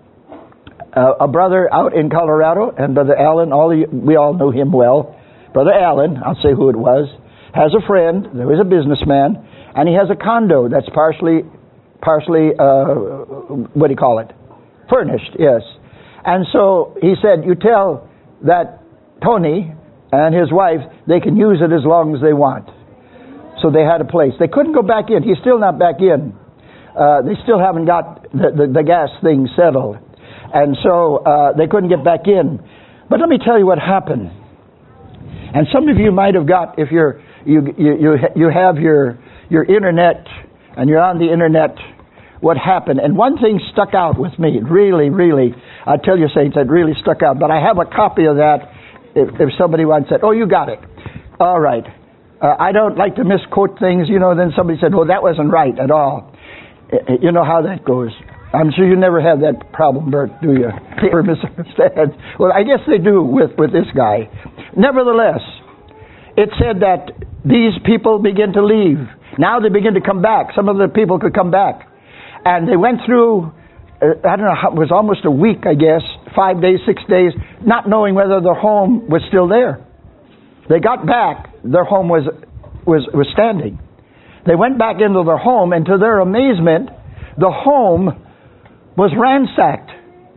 a brother out in Colorado, and Brother Allen, we all know him well. Brother Allen, I'll say who it was, has a friend, there was a businessman, and he has a condo that's partially what do you call it? Furnished, yes. And so he said, you tell that Tony and his wife, they can use it as long as they want. So they had a place. They couldn't go back in. He's still not back in. They still haven't got the gas thing settled. And so they couldn't get back in. But let me tell you what happened. And some of you might have got, if you have your internet and you're on the internet, what happened. And one thing stuck out with me, really, I tell you, saints, it really stuck out. But I have a copy of that if somebody wants it. Oh, you got it. All right. I don't like to misquote things, then somebody said, well, that wasn't right at all. You know how that goes. I'm sure you never have that problem, Bert, do you? People misunderstand. Well, I guess they do with this guy. Nevertheless, it said that these people begin to leave. Now they begin to come back. Some of the people could come back. And they went through, I don't know, it was almost a week, I guess, 5 days, 6 days, not knowing whether their home was still there. They got back, their home was standing. They went back into their home, and to their amazement, the home was ransacked.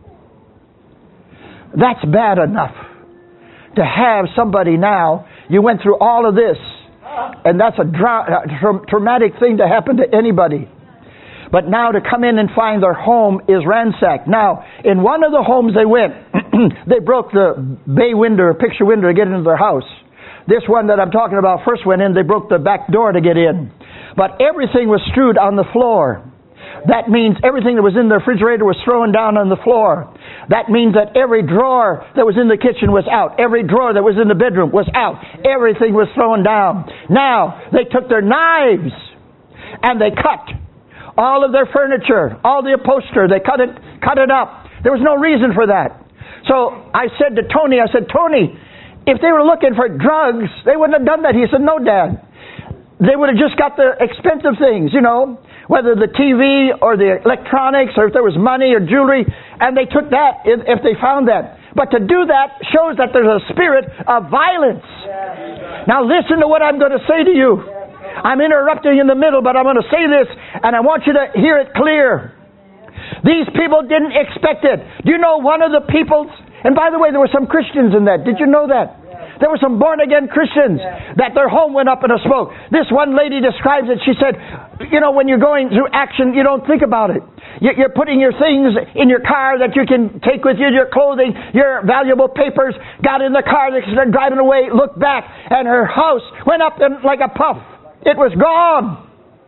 That's bad enough to have somebody now, you went through all of this, and that's a traumatic thing to happen to anybody. But now to come in and find their home is ransacked. Now, in one of the homes they went, they broke the bay window, or picture window to get into their house. This one that I'm talking about first went in, they broke the back door to get in. But everything was strewed on the floor. That means everything that was in the refrigerator was thrown down on the floor. That means that every drawer that was in the kitchen was out. Every drawer that was in the bedroom was out. Everything was thrown down. Now, they took their knives and they cut all of their furniture, all the upholstery. They cut it up. There was no reason for that. So I said to Tony, Tony, if they were looking for drugs, they wouldn't have done that. He said, no, Dad. They would have just got the expensive things, whether the TV or the electronics or if there was money or jewelry, and they took that if they found that. But to do that shows that there's a spirit of violence. Now listen to what I'm going to say to you. I'm interrupting in the middle, but I'm going to say this, and I want you to hear it clear. These people didn't expect it. Do you know one of the peoples, and by the way, there were some Christians in that. Did you know that? There were some born-again Christians that their home went up in a smoke. This one lady describes it. She said, when you're going through action, you don't think about it. You're putting your things in your car that you can take with you, your clothing, your valuable papers, got in the car, they started driving away, looked back, and her house went up like a puff. It was gone.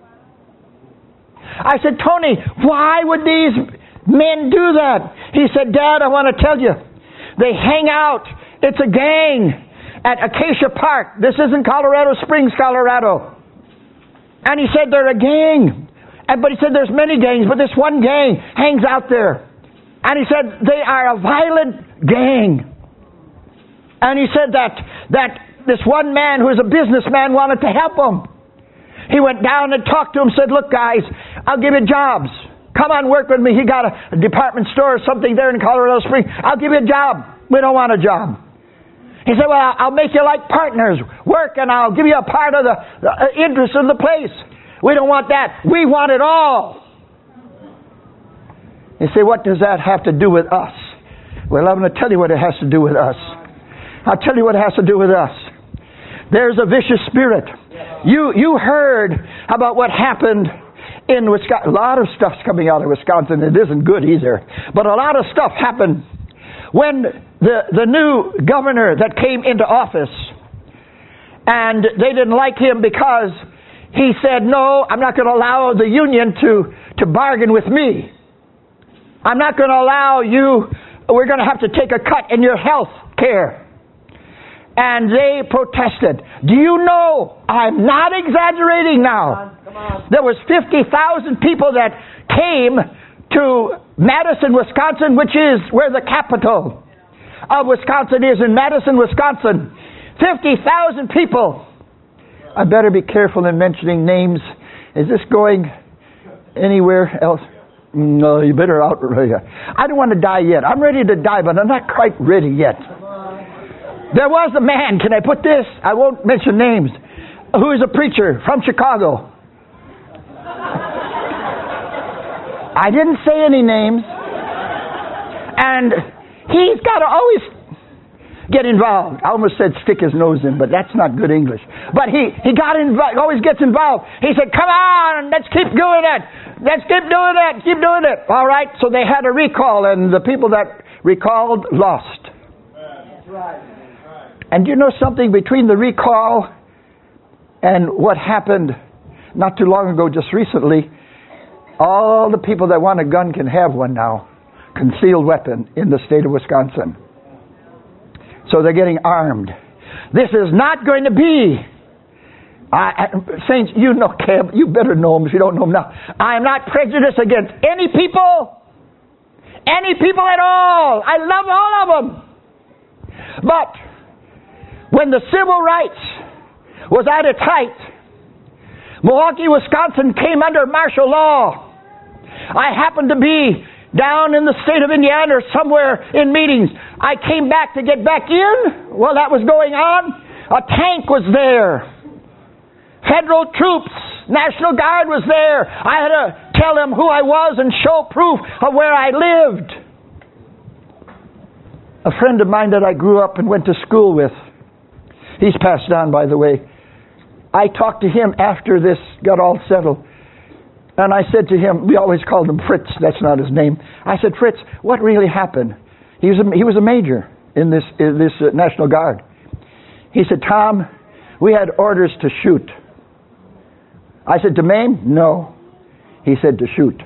I said, Tony, why would these men do that? He said, Dad, I want to tell you, they hang out. It's a gang at Acacia Park. This isn't Colorado Springs, Colorado. And he said they're a gang. But he said there's many gangs, but this one gang hangs out there. And he said they are a violent gang. And he said that this one man who was a businessman wanted to help him. He went down and talked to him, said, look guys, I'll give you jobs. Come on, work with me. He got a department store or something there in Colorado Springs. I'll give you a job. We don't want a job. He said, well, I'll make you like partners. Work and I'll give you a part of the interest in the place. We don't want that. We want it all. You say, what does that have to do with us? Well, I'm going to tell you what it has to do with us. I'll tell you what it has to do with us. There's a vicious spirit. You heard about what happened in Wisconsin. A lot of stuff's coming out of Wisconsin. It isn't good either. But a lot of stuff happened when the new governor that came into office, And they didn't like him because he said, no, I'm not going to allow the union to bargain with me. I'm not going to allow you, we're going to have to take a cut in your health care. And they protested. Do you know, I'm not exaggerating now. Come on. There was 50,000 people that came to Madison, Wisconsin, which is where the capital of Wisconsin is, in Madison, Wisconsin. 50,000 people. I better be careful in mentioning names. Is this going anywhere else? No, you better out. I don't want to die yet. I'm ready to die, but I'm not quite ready yet. There was a man, can I put this? I won't mention names, who is a preacher from Chicago. I didn't say any names. And he's got to always get involved. I almost said stick his nose in, but that's not good English. But he got involved, always gets involved. He said, come on, let's keep doing it. Let's keep doing it. Keep doing it. All right, so they had a recall, and the people that recalled lost. That's right. And you know something, between the recall and what happened not too long ago, just recently, all the people that want a gun can have one now. Concealed weapon in the state of Wisconsin. So they're getting armed. This is not going to be... Saints, you know Cam, you better know him if you don't know him now. I am not prejudiced against any people at all. I love all of them. But when the civil rights was at its height, Milwaukee, Wisconsin came under martial law. I happened to be down in the state of Indiana or somewhere in meetings. I came back to get back in while that was going on. A tank was there. Federal troops, National Guard was there. I had to tell them who I was and show proof of where I lived. A friend of mine that I grew up and went to school with, he's passed on, by the way. I talked to him after this got all settled. And I said to him, we always called him Fritz, that's not his name. I said, Fritz, what really happened? He was a major in this National Guard. He said, Tom, we had orders to shoot. I said, to maim? No. He said, to shoot.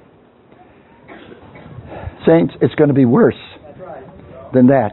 Saints, it's going to be worse than that.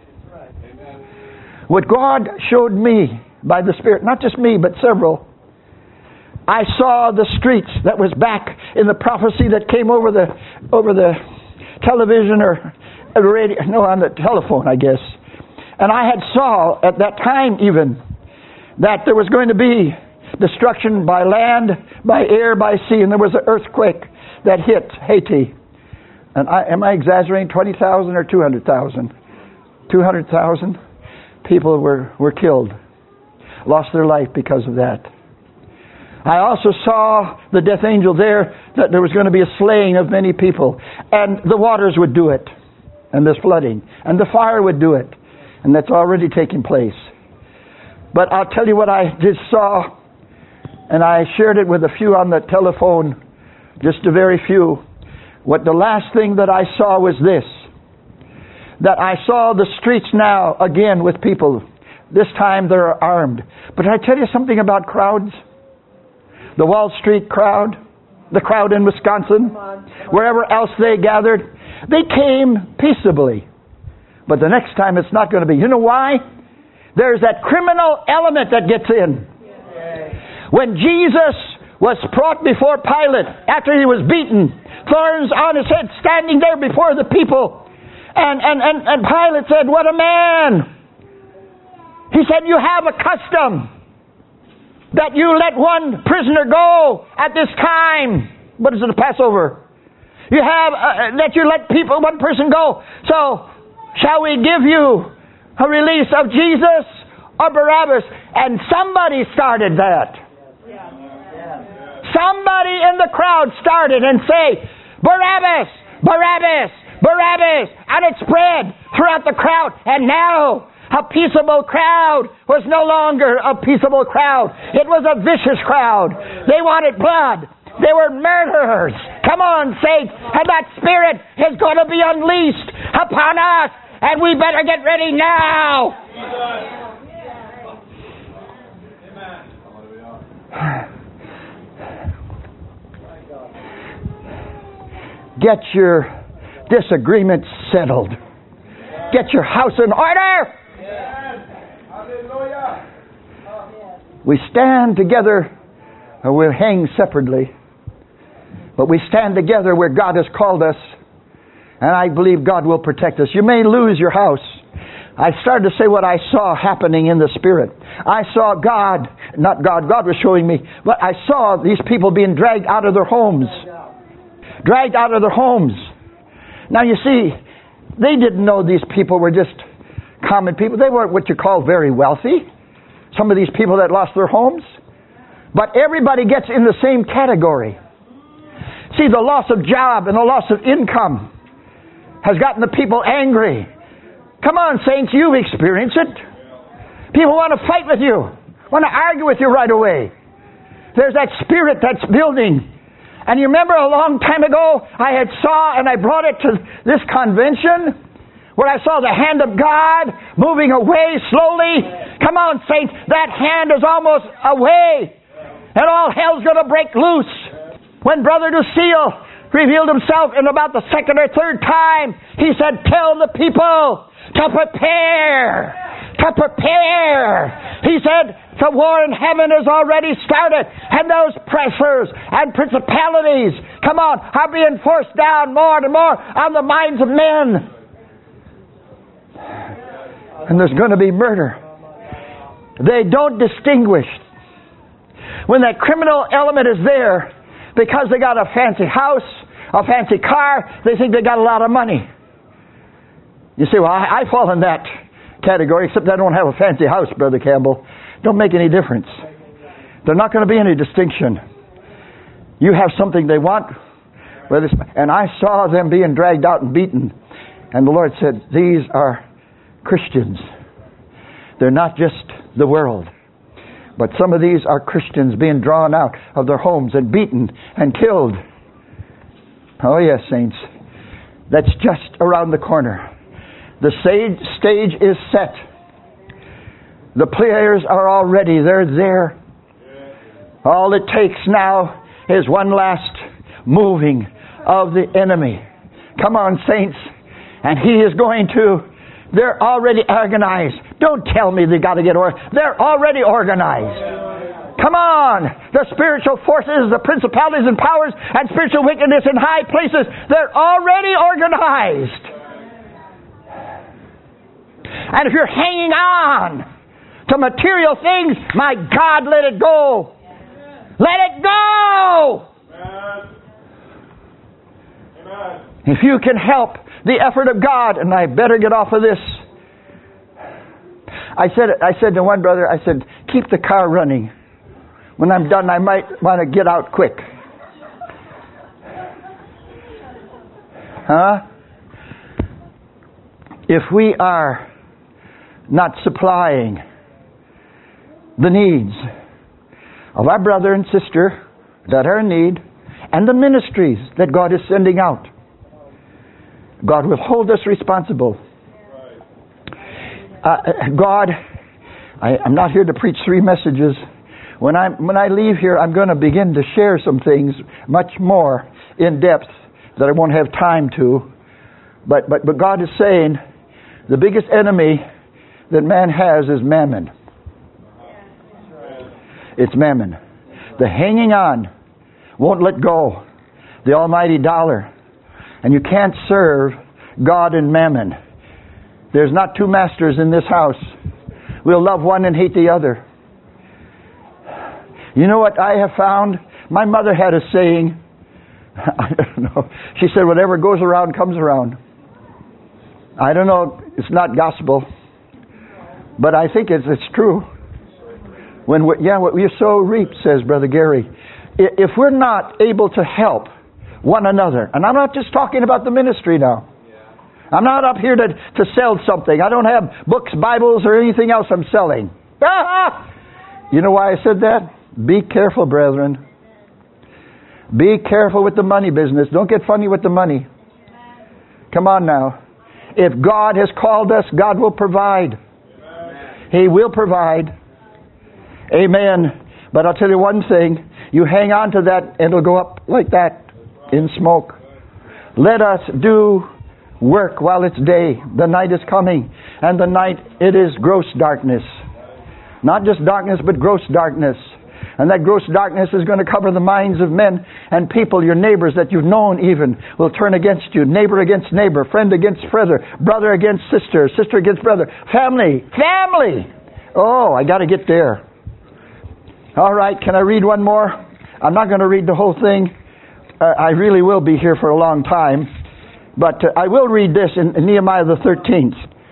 What God showed me by the Spirit, not just me, but several, I saw the streets. That was back in the prophecy that came over the television or radio, no, on the telephone, I guess. And I had saw at that time even that there was going to be destruction by land, by air, by sea, and there was an earthquake that hit Haiti. And am I exaggerating? 20,000 or 200,000? 200,000 people were killed, lost their life because of that. I also saw the death angel there, that there was going to be a slaying of many people. And the waters would do it. And this flooding. And the fire would do it. And that's already taking place. But I'll tell you what I just saw. And I shared it with a few on the telephone. Just a very few. What the last thing that I saw was this. That I saw the streets now again with people. This time they're armed. But I tell you something about crowds? The Wall Street crowd, the crowd in Wisconsin, wherever else they gathered, they came peaceably. But the next time it's not going to be. You know why? There's that criminal element that gets in. When Jesus was brought before Pilate, after he was beaten, thorns on his head, standing there before the people, and Pilate said, "What a man!" He said, "You have a custom that you let one prisoner go at this time." What is it, the Passover? You have that you let one person go. So, shall we give you a release of Jesus or Barabbas? And somebody started that. Somebody in the crowd started and say, "Barabbas, Barabbas, Barabbas," and it spread throughout the crowd. And now a peaceable crowd was no longer a peaceable crowd. It was a vicious crowd. They wanted blood. They were murderers. Come on, saints. And that spirit is going to be unleashed upon us. And we better get ready now. Get your disagreements settled. Get your house in order. We stand together, or we'll hang separately. But we stand together where God has called us, and I believe God will protect us. You may lose your house. I started to say what I saw happening in the Spirit. I saw God was showing me, but I saw these people being dragged out of their homes. Dragged out of their homes. Now you see, they didn't know these people were just common people. They weren't what you call very wealthy. Some of these people that lost their homes. But everybody gets in the same category. See, the loss of job and the loss of income has gotten the people angry. Come on, saints, you've experienced it. People want to fight with you, want to argue with you right away. There's that spirit that's building. And you remember a long time ago, I had saw, and I brought it to this convention, where I saw the hand of God moving away slowly. Come on, saints, that hand is almost away. And all hell's going to break loose. When Brother Lucille revealed himself in about the second or third time, he said, tell the people to prepare. To prepare. He said, the war in heaven has already started, and those pressures and principalities, come on, are being forced down more and more on the minds of men. And there's going to be murder. They don't distinguish. When that criminal element is there, because they got a fancy house, a fancy car, they think they got a lot of money. You say, well, I fall in that category, except I don't have a fancy house, Brother Campbell. Don't make any difference. There's not going to be any distinction. You have something they want. And I saw them being dragged out and beaten. And the Lord said, these are Christians. They're not just the world. But some of these are Christians being drawn out of their homes and beaten and killed. Oh yes, saints. That's just around the corner. The stage is set. The players are all ready. They're there. All it takes now is one last moving of the enemy. Come on, saints. And he is going to... They're already organized. Don't tell me they got to get organized. They're already organized. Come on. The spiritual forces, the principalities and powers and spiritual wickedness in high places, they're already organized. And if you're hanging on to material things, my God, let it go. Let it go. Amen. If you can help the effort of God, and I better get off of this. I said to one brother, I said, keep the car running. When I'm done, I might want to get out quick. Huh? If we are not supplying the needs of our brother and sister that are in need, and the ministries that God is sending out, God will hold us responsible. I'm not here to preach 3 messages. When I leave here, I'm going to begin to share some things much more in depth that I won't have time to. But God is saying the biggest enemy that man has is mammon. It's mammon. The hanging on, won't let go. The almighty dollar. And you can't serve God and mammon. There's not 2 masters in this house. We'll love one and hate the other. You know what I have found? My mother had a saying. I don't know. She said, whatever goes around comes around. I don't know. It's not gospel. But I think it's true. What you sow reap, says Brother Gary. If we're not able to help one another, and I'm not just talking about the ministry now. I'm not up here to sell something. I don't have books, Bibles, or anything else I'm selling. You know why I said that? Be careful, brethren. Be careful with the money business. Don't get funny with the money. Come on now. If God has called us, God will provide. He will provide. Amen. But I'll tell you one thing. You hang on to that and it'll go up like that in smoke. Let us do work while it's day. The night is coming, and the night it is gross darkness. Not just darkness, but gross darkness. And that gross darkness is going to cover the minds of men and people, your neighbors that you've known even, will turn against you. Neighbor against neighbor, friend against brother, brother against sister, sister against brother. Family! Oh, I got to get there. All right, can I read one more? I'm not going to read the whole thing. I really will be here for a long time. But I will read this in Nehemiah the 13th.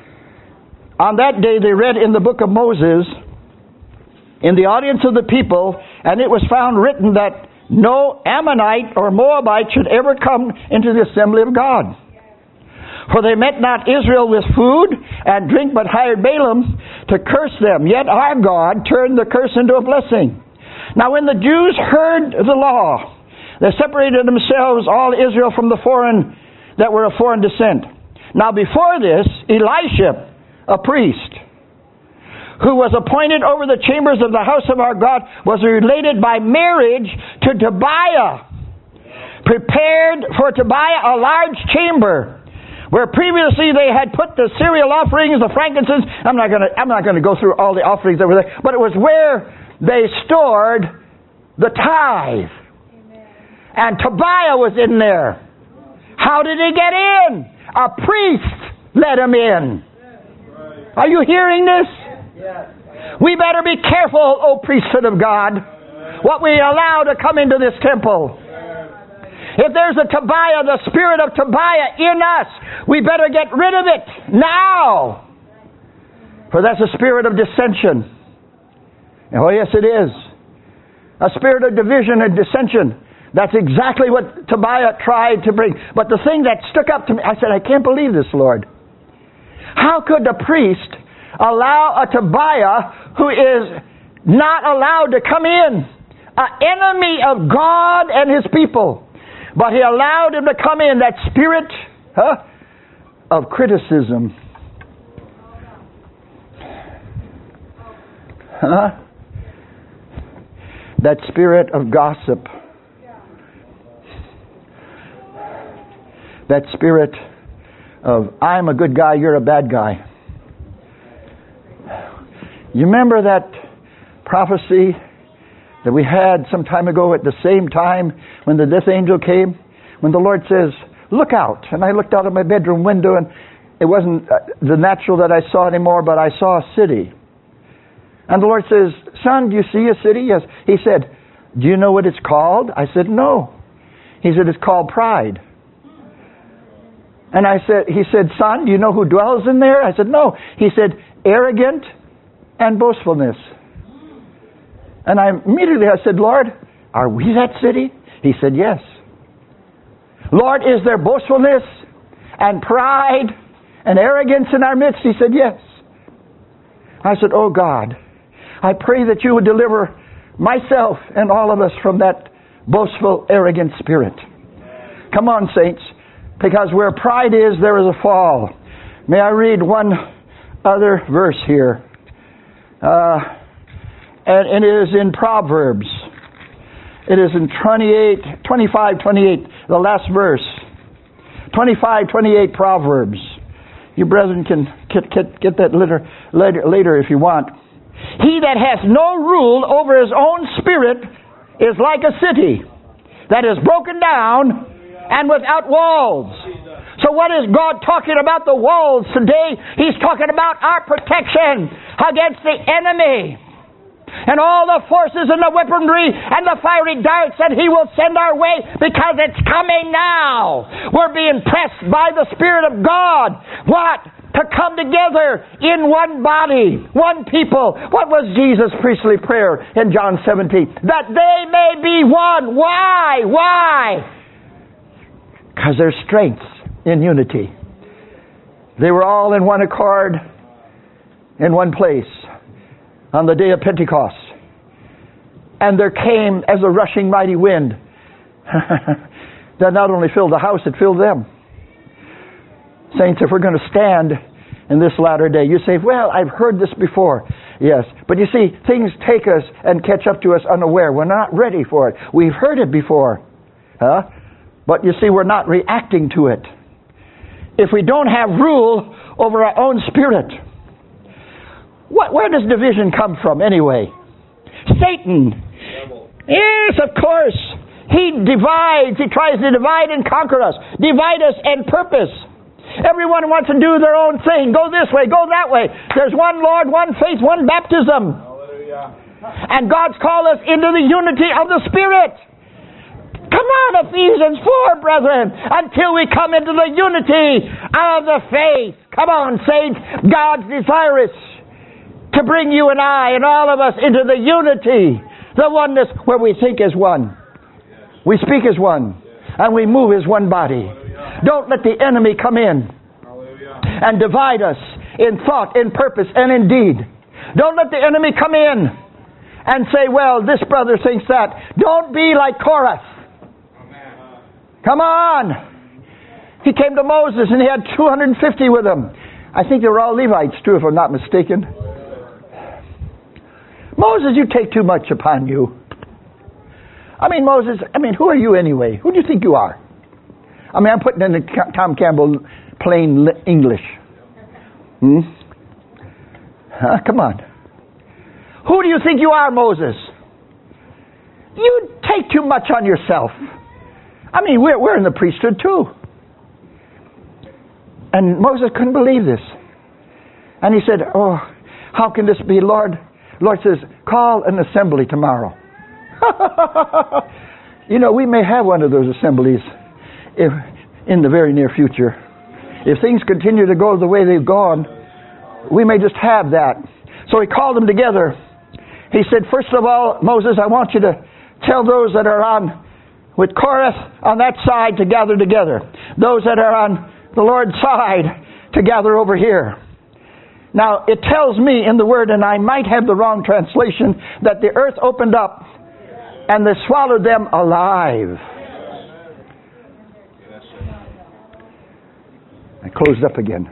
On that day they read in the book of Moses, in the audience of the people, and it was found written that no Ammonite or Moabite should ever come into the assembly of God. For they met not Israel with food and drink, but hired Balaam to curse them. Yet our God turned the curse into a blessing. Now when the Jews heard the law, they separated themselves, all Israel, from the foreign that were of foreign descent. Now before this, Elisha, a priest, who was appointed over the chambers of the house of our God, was related by marriage to Tobiah, prepared for Tobiah a large chamber, where previously they had put the cereal offerings, the frankincense. I'm not going to go through all the offerings that were there, but it was where they stored the tithe. And Tobiah was in there. How did he get in? A priest let him in. Are you hearing this? We better be careful, O priesthood of God, what we allow to come into this temple. If there's a Tobiah, the spirit of Tobiah in us, we better get rid of it now. For that's a spirit of dissension. Oh yes, it is. A spirit of division and dissension. That's exactly what Tobiah tried to bring. But the thing that stuck up to me, I said, I can't believe this, Lord. How could the priest allow a Tobiah who is not allowed to come in, an enemy of God and His people, but he allowed him to come in, that spirit of criticism. That spirit of gossip. That spirit of, I'm a good guy, you're a bad guy. You remember that prophecy that we had some time ago at the same time when the death angel came? When the Lord says, look out. And I looked out of my bedroom window, and it wasn't the natural that I saw anymore, but I saw a city. And the Lord says, son, do you see a city? Yes. He said, do you know what it's called? I said, no. He said, it's called pride. And he said, son, do you know who dwells in there? I said, no. He said, arrogant and boastfulness. And immediately I said, Lord, are we that city? He said, yes. Lord, is there boastfulness and pride and arrogance in our midst? He said, yes. I said, oh God, I pray that you would deliver myself and all of us from that boastful, arrogant spirit. Come on, saints, because where pride is, there is a fall. May I read one other verse here? And it is in Proverbs. It is in 25:28, the last verse. 25:28 Proverbs. You brethren can get that later if you want. He that has no rule over his own spirit is like a city that is broken down and without walls. So what is God talking about the walls today? He's talking about our protection against the enemy and all the forces and the weaponry and the fiery darts that He will send our way, because it's coming now. We're being pressed by the Spirit of God. What? To come together in one body, one people. What was Jesus' priestly prayer in John 17? That they may be one. Why? Why? Because there's strength in unity. They were all in one accord, in one place, on the day of Pentecost. And there came as a rushing mighty wind that not only filled the house, it filled them. Saints, if we're going to stand in this latter day, you say, well, I've heard this before. Yes, but you see, things take us and catch up to us unaware. We're not ready for it. We've heard it before. But you see, we're not reacting to it. If we don't have rule over our own spirit, where does division come from anyway? Satan. Yes, of course. He divides. He tries to divide and conquer us. Divide us and purpose. Everyone wants to do their own thing. Go this way, go that way. There's one Lord, one faith, one baptism. Hallelujah. And God's called us into the unity of the Spirit. Come on, Ephesians 4, brethren, until we come into the unity of the faith. Come on, saints. God's desirous to bring you and I and all of us into the unity, the oneness where we think as one. We speak as one, and we move as one body. Don't let the enemy come in and divide us in thought, in purpose, and in deed. Don't let the enemy come in and say, well, this brother thinks that. Don't be like Korah. Come on. He came to Moses and he had 250 with him. I think they were all Levites too, if I'm not mistaken. Moses, you take too much upon you. Moses, who are you anyway? Who do you think you are? I'm putting in the Tom Campbell plain English. Come on. Who do you think you are, Moses? You take too much on yourself. We're in the priesthood too. And Moses couldn't believe this. And he said, oh, how can this be, Lord? The Lord says, call an assembly tomorrow. We may have one of those assemblies in the very near future. If things continue to go the way they've gone, we may just have that. So he called them together. He said, first of all, Moses, I want you to tell those that are on with Korah on that side to gather together. Those that are on the Lord's side to gather over here. Now, it tells me in the Word, and I might have the wrong translation, that the earth opened up and they swallowed them alive. I closed up again.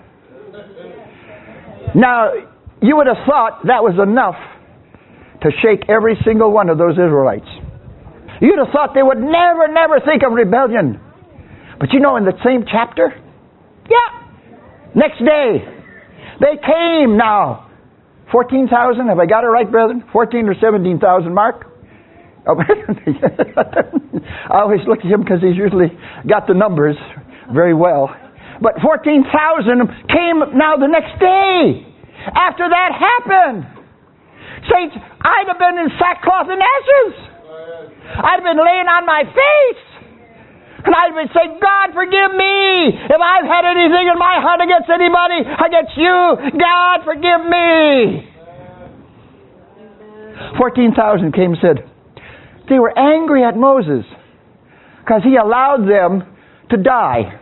Now, you would have thought that was enough to shake every single one of those Israelites. You'd have thought they would never think of rebellion. But in the same chapter, next day, they came now. 14,000, have I got it right, brethren? 14 or 17,000, Mark? Oh, I always look at him because he's usually got the numbers very well. But 14,000 came now the next day. After that happened, saints, I'd have been in sackcloth and ashes. I'd have been laying on my face. And I'd been saying, God, forgive me. If I've had anything in my heart against anybody, against you, God, forgive me. 14,000 came and said, they were angry at Moses because he allowed them to die.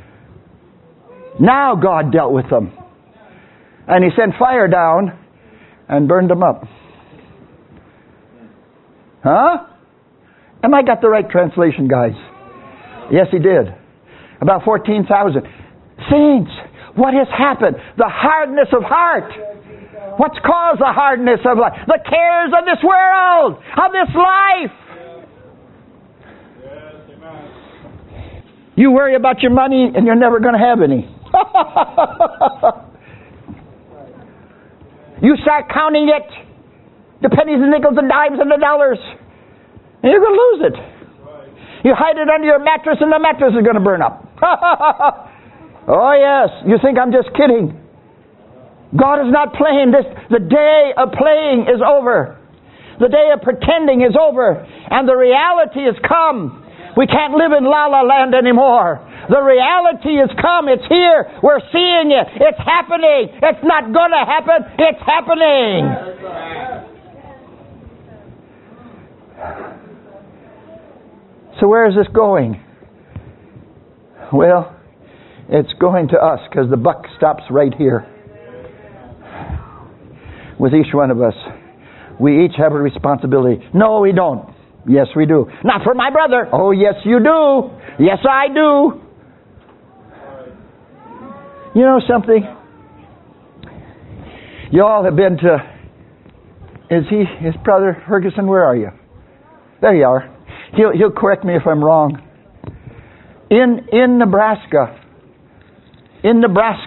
Now God dealt with them. And he sent fire down and burned them up. Huh? Am I got the right translation, guys? Yes, he did. About 14,000. Saints, what has happened? The hardness of heart. What's caused the hardness of life? The cares of this world, of this life. You worry about your money and you're never going to have any. You start counting it, the pennies and nickels and dimes and the dollars, and you're going to lose it. You hide it under your mattress and the mattress is going to burn up. Oh yes, you think I'm just kidding. God is not playing this. The day of playing is over. The day of pretending is over. And the reality has come. We can't live in La La Land anymore. The reality has come. It's here. We're seeing it. It's happening. It's not going to happen. It's happening. So where is this going? Well, it's going to us because the buck stops right here. With each one of us. We each have a responsibility. No, we don't. Yes, we do. Not for my brother. Oh, yes, you do. Yes, I do. You know something? You all have been to... Is he, his brother, Ferguson, where are you? There you are. He'll correct me if I'm wrong. in Nebraska, in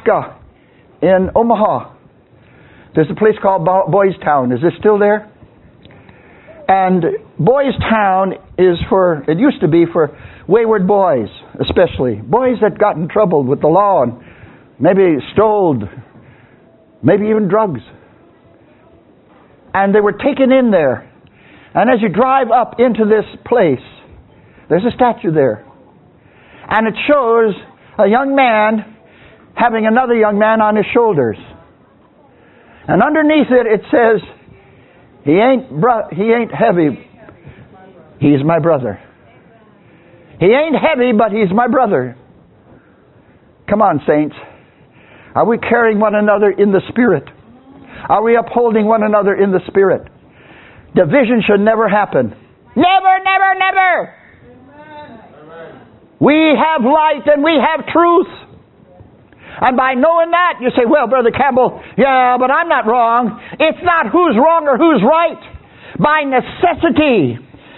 Omaha, there's a place called Boys Town. Is this still there? And Boys Town it used to be for wayward boys, especially. Boys that got in trouble with the law and maybe stole, maybe even drugs. And they were taken in there. And as you drive up into this place, there's a statue there. And it shows a young man having another young man on his shoulders. And underneath it says, he ain't heavy, he's my brother. He ain't heavy, but he's my brother. Come on, saints. Are we carrying one another in the Spirit? Are we upholding one another in the Spirit? Division should never happen. Never, never, never. Amen. We have light and we have truth. And by knowing that, you say, well, Brother Campbell, yeah, but I'm not wrong. It's not who's wrong or who's right. By necessity,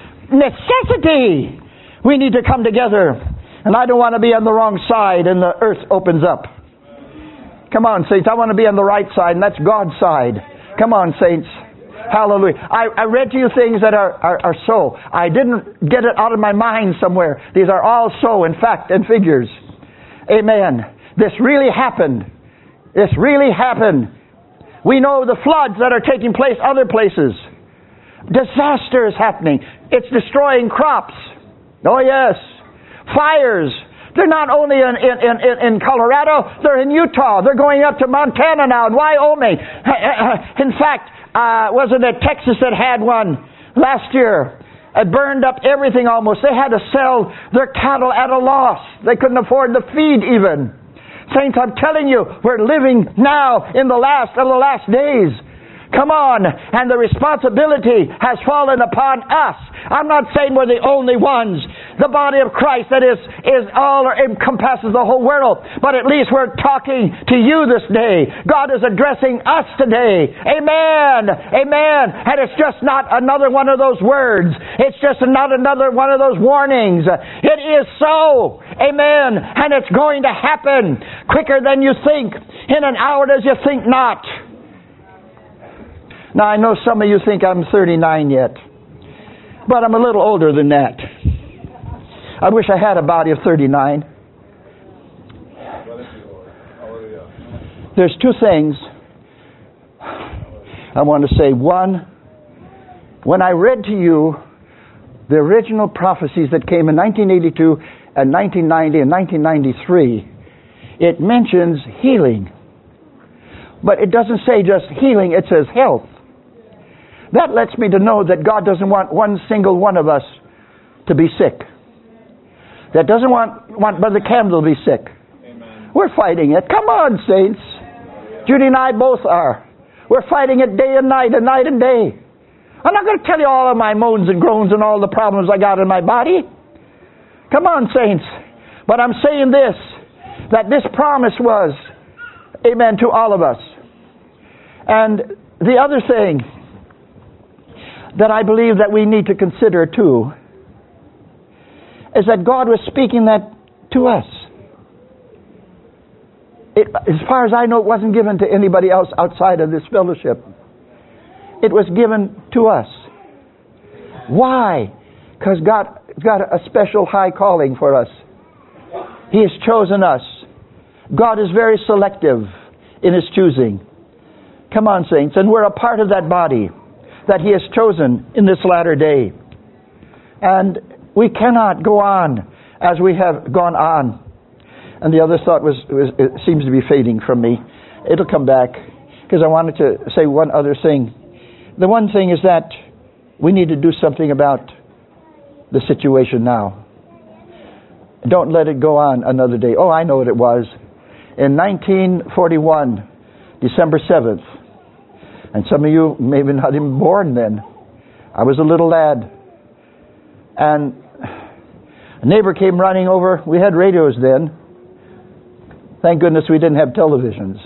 we need to come together. And I don't want to be on the wrong side and the earth opens up. Come on, saints. I want to be on the right side, and that's God's side. Come on, saints. Hallelujah. I read to you things that are so. I didn't get it out of my mind somewhere. These are all so in fact and figures. Amen. This really happened. This really happened. We know the floods that are taking place other places. Disaster is happening. It's destroying crops. Oh yes. Fires. They're not only in Colorado, they're in Utah. They're going up to Montana now and Wyoming. In fact, wasn't it Texas that had one last year? It burned up everything almost. They had to sell their cattle at a loss. They couldn't afford the feed even. Saints, I'm telling you, we're living now in the last of the last days. Come on. And the responsibility has fallen upon us. I'm not saying we're the only ones. The body of Christ that is all or encompasses the whole world. But at least we're talking to you this day. God is addressing us today. Amen. Amen. And it's just not another one of those words. It's just not another one of those warnings. It is so. Amen. And it's going to happen quicker than you think. In an hour as you think not. Now I know some of you think I'm 39 yet. But I'm a little older than that. I wish I had a body of 39. There's two things I want to say. One, when I read to you the original prophecies that came in 1982 and 1990 and 1993, it mentions healing. But it doesn't say just healing, it says health. That lets me to know that God doesn't want one single one of us to be sick. That doesn't want Brother Campbell to be sick. Amen. We're fighting it. Come on, saints. Judy and I both are. We're fighting it day and night and day. I'm not going to tell you all of my moans and groans and all the problems I got in my body. Come on, saints. But I'm saying this, that this promise was, amen, to all of us. And the other thing that I believe that we need to consider too is that God was speaking that to us. As far as I know, it wasn't given to anybody else outside of this fellowship. It was given to us. Why? Because God's got a special high calling for us. He has chosen us. God is very selective in His choosing. Come on, saints. And we're a part of that body that He has chosen in this latter day. And we cannot go on as we have gone on. And the other thought it seems to be fading from me. It'll come back because I wanted to say one other thing. The one thing is that we need to do something about the situation now. Don't let it go on another day. Oh, I know what it was. In 1941, December 7th, and some of you maybe not even born then, I was a little lad. And a neighbor came running over. We had radios then. Thank goodness we didn't have televisions.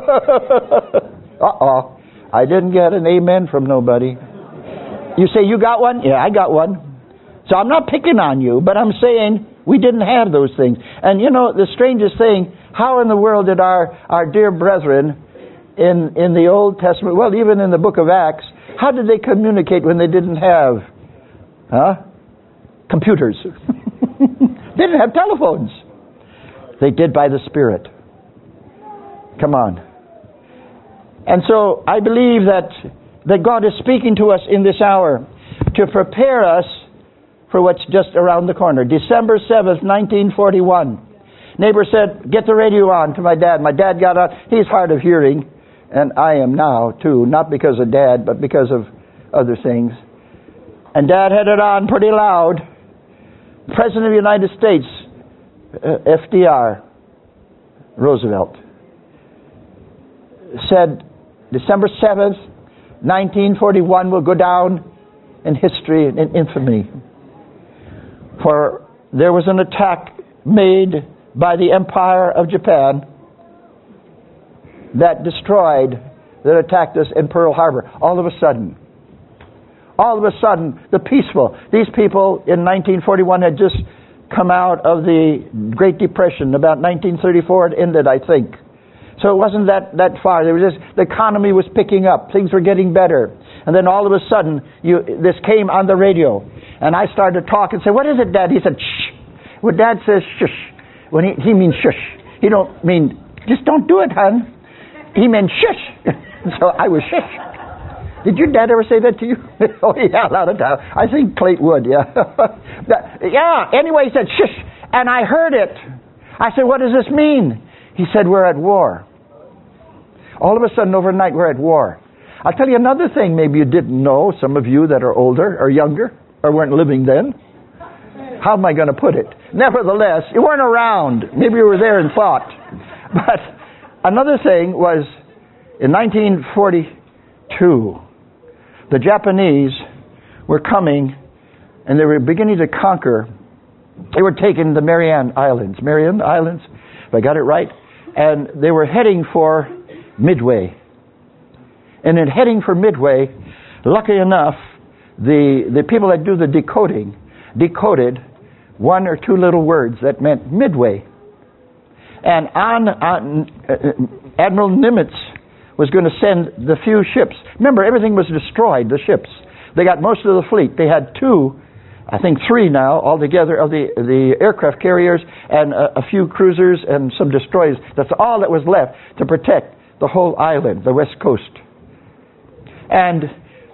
Uh-oh. I didn't get an amen from nobody. You say, you got one? Yeah, I got one. So I'm not picking on you, but I'm saying We didn't have those things. And you know, the strangest thing, how in the world did our dear brethren in the Old Testament, well, even in the book of Acts, how did they communicate when they didn't have computers? They didn't have telephones. They did by the Spirit. Come on. And so I believe that God is speaking to us in this hour to prepare us for what's just around the corner. December 7th, 1941. Neighbor said, get the radio on, to my dad. My dad got on. He's hard of hearing, and I am now too, not because of Dad, but because of other things. And Dad had it on pretty loud. President of the United States, FDR, Roosevelt, said December 7th, 1941 will go down in history, in infamy. For there was an attack made by the Empire of Japan that attacked us in Pearl Harbor. All of a sudden, the peaceful, these people in 1941 had just come out of the Great Depression. About 1934 it ended, I think. So it wasn't that far. The economy was picking up. Things were getting better. And then all of a sudden, this came on the radio. And I started to talk and say, what is it, Dad? He said, shh. Well, Dad says shush. When he means shush. He don't mean, just don't do it, hon. He meant shush. So I was shush. Did your dad ever say that to you? Oh, yeah, a lot of times. I think Clayt would, yeah. Yeah, anyway, he said shush. And I heard it. I said, what does this mean? He said, we're at war. All of a sudden, overnight, we're at war. I'll tell you another thing maybe you didn't know, some of you that are older or younger or weren't living then. How am I going to put it? Nevertheless, you weren't around. Maybe you were there and thought. But another thing was, in 1942, the Japanese were coming and they were beginning to conquer. They were taking the Mariana Islands, if I got it right. And they were heading for Midway. And in heading for Midway, lucky enough, the people that do the decoding decoded one or two little words that meant Midway. And Admiral Nimitz was going to send the few ships. Remember, everything was destroyed, the ships. They got most of the fleet. They had three now altogether of the aircraft carriers and a few cruisers and some destroyers. That's all that was left to protect the whole island, the west coast. And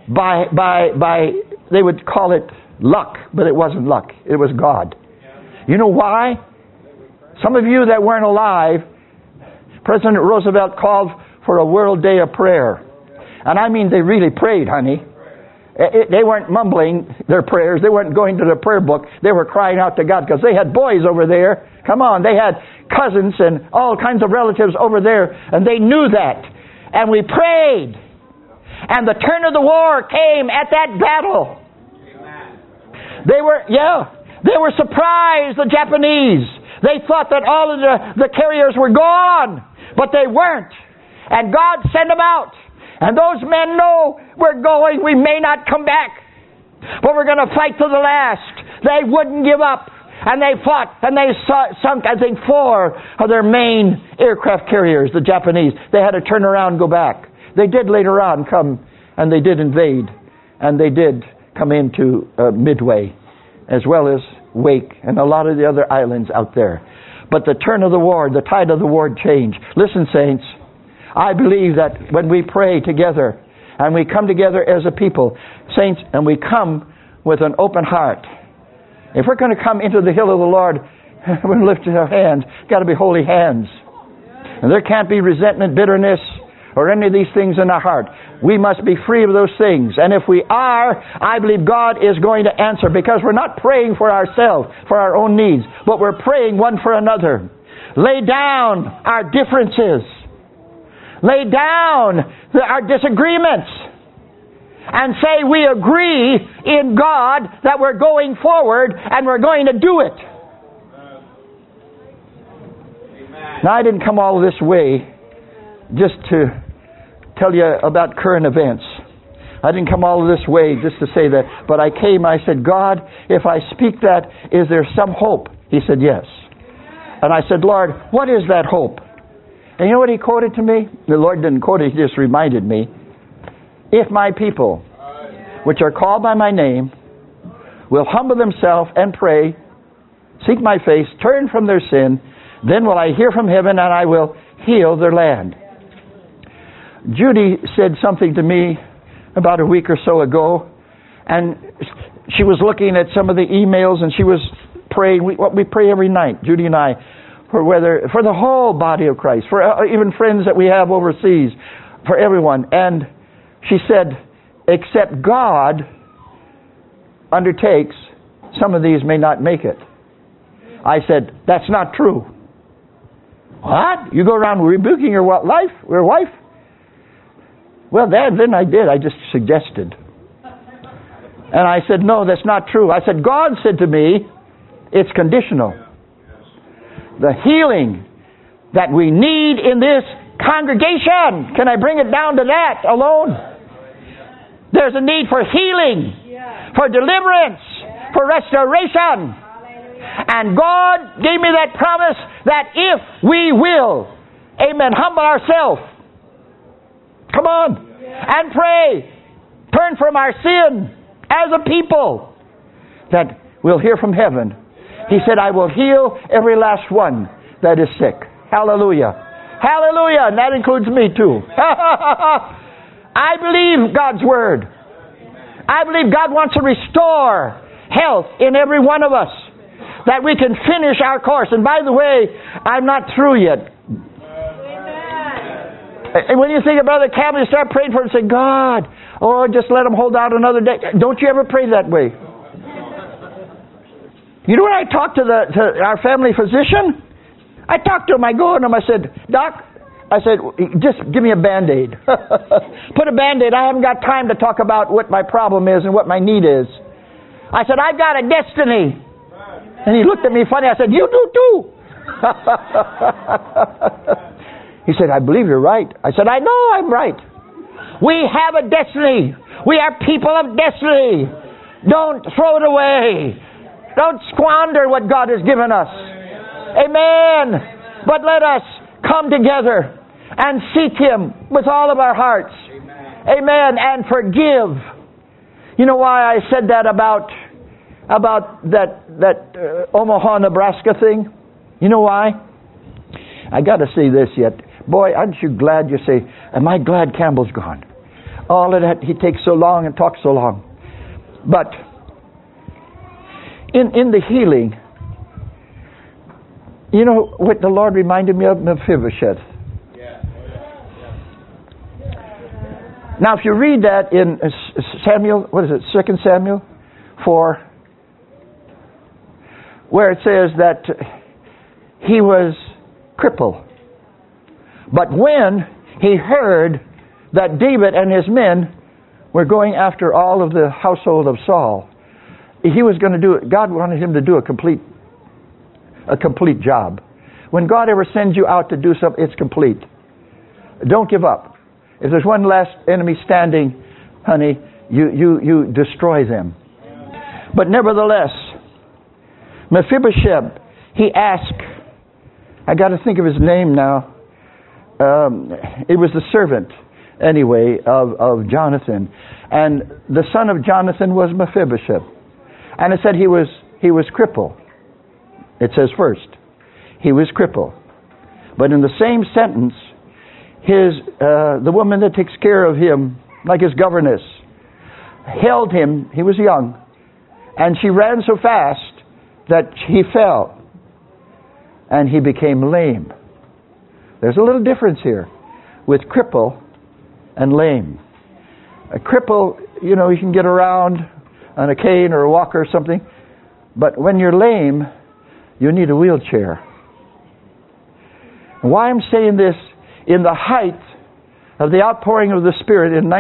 they would call it luck, but it wasn't luck. It was God. You know why? Some of you that weren't alive, President Roosevelt called for a World Day of Prayer. And I mean, they really prayed, honey. They weren't mumbling their prayers. They weren't going to the prayer book. They were crying out to God because they had boys over there. Come on, they had cousins and all kinds of relatives over there, and they knew that. And we prayed. And the turn of the war came at that battle. They were surprised, the Japanese. They thought that all of the carriers were gone, but they weren't. And God sent them out. And those men know we're going, we may not come back, but we're going to fight to the last. They wouldn't give up. And they fought, and they sunk, I think, 4 of their main aircraft carriers, the Japanese. They had to turn around and go back. They did later on come, and they did invade, and they did come into Midway, as well as Wake, and a lot of the other islands out there. But the turn of the war, the tide of the war changed. Listen, saints, I believe that when we pray together, and we come together as a people, saints, and we come with an open heart. If we're going to come into the hill of the Lord, we're going to lift our hands. Got to be holy hands. And there can't be resentment, bitterness, or any of these things in our heart. We must be free of those things. And if we are, I believe God is going to answer, because we're not praying for ourselves, for our own needs, but we're praying one for another. Lay down our differences. Lay down our disagreements. And say we agree in God that we're going forward and we're going to do it. Now, I didn't come all this way just to tell you about current events. I didn't come all this way just to say that. But I came, I said, God, if I speak that, is there some hope He said, yes. And I said, Lord, what is that hope? And you know what he quoted to me? The Lord didn't quote it, he just reminded me. If my people, which are called by my name, will humble themselves and pray, seek my face, turn from their sin, then will I hear from heaven and I will heal their land. Judy said something to me about a week or so ago, and she was looking at some of the emails and she was praying. We pray every night, Judy and I, for the whole body of Christ, for even friends that we have overseas, for everyone. And she said, except God undertakes, some of these may not make it. I said, that's not true. What? You go around rebuking your wife? Well, then I did. I just suggested. And I said, no, that's not true. I said, God said to me, it's conditional. The healing that we need in this congregation, can I bring it down to that alone? There's a need for healing, for deliverance, for restoration. And God gave me that promise that if we will, amen, humble ourselves, come on, and pray, turn from our sin as a people, that we'll hear from heaven. He said, I will heal every last one that is sick. Hallelujah. Hallelujah. And that includes me too. I believe God's Word. I believe God wants to restore health in every one of us, that we can finish our course. And by the way, I'm not through yet. And when you think of Brother Campbell, you start praying for him and say, God, just let him hold out another day. Don't you ever pray that way. You know when I talked to our family physician? I talked to him, I go to him, I said, Doc, I said, just give me a Band-Aid. Put a Band-Aid. I haven't got time to talk about what my problem is and what my need is. I said, I've got a destiny. And he looked at me funny. I said, you do too. He said, I believe you're right. I said, I know I'm right. We have a destiny. We are people of destiny. Don't throw it away. Don't squander what God has given us. Amen. But let us come together and seek Him with all of our hearts. Amen. And forgive. You know why I said that about that Omaha, Nebraska thing? You know why? I got to say this yet. Boy, aren't you glad you say, am I glad Campbell's gone? All of that, he takes so long and talks so long. But in the healing, you know what the Lord reminded me of? Mephibosheth. Now, if you read that in Samuel, 2 Samuel 4, where it says that he was crippled. But when he heard that David and his men were going after all of the household of Saul, he was going to do it. God wanted him to do a complete job. When God ever sends you out to do something, it's complete. Don't give up. If there's one last enemy standing, honey, you destroy them. But nevertheless, Mephibosheth, he asked, I got to think of his name now. It was the servant, anyway, of Jonathan. And the son of Jonathan was Mephibosheth. And it said he was crippled. It says first, he was crippled. But in the same sentence, the woman that takes care of him, like his governess, held him. He was young. And she ran so fast that he fell. And he became lame. There's a little difference here with cripple and lame. A cripple, you can get around on a cane or a walker or something. But when you're lame, you need a wheelchair. And why I'm saying this, in the height of the outpouring of the Spirit in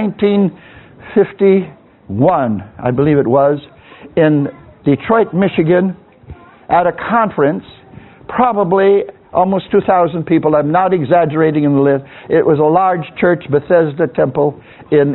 1951, I believe it was, in Detroit, Michigan, at a conference, probably almost 2,000 people. I'm not exaggerating in the list. It was a large church, Bethesda Temple, in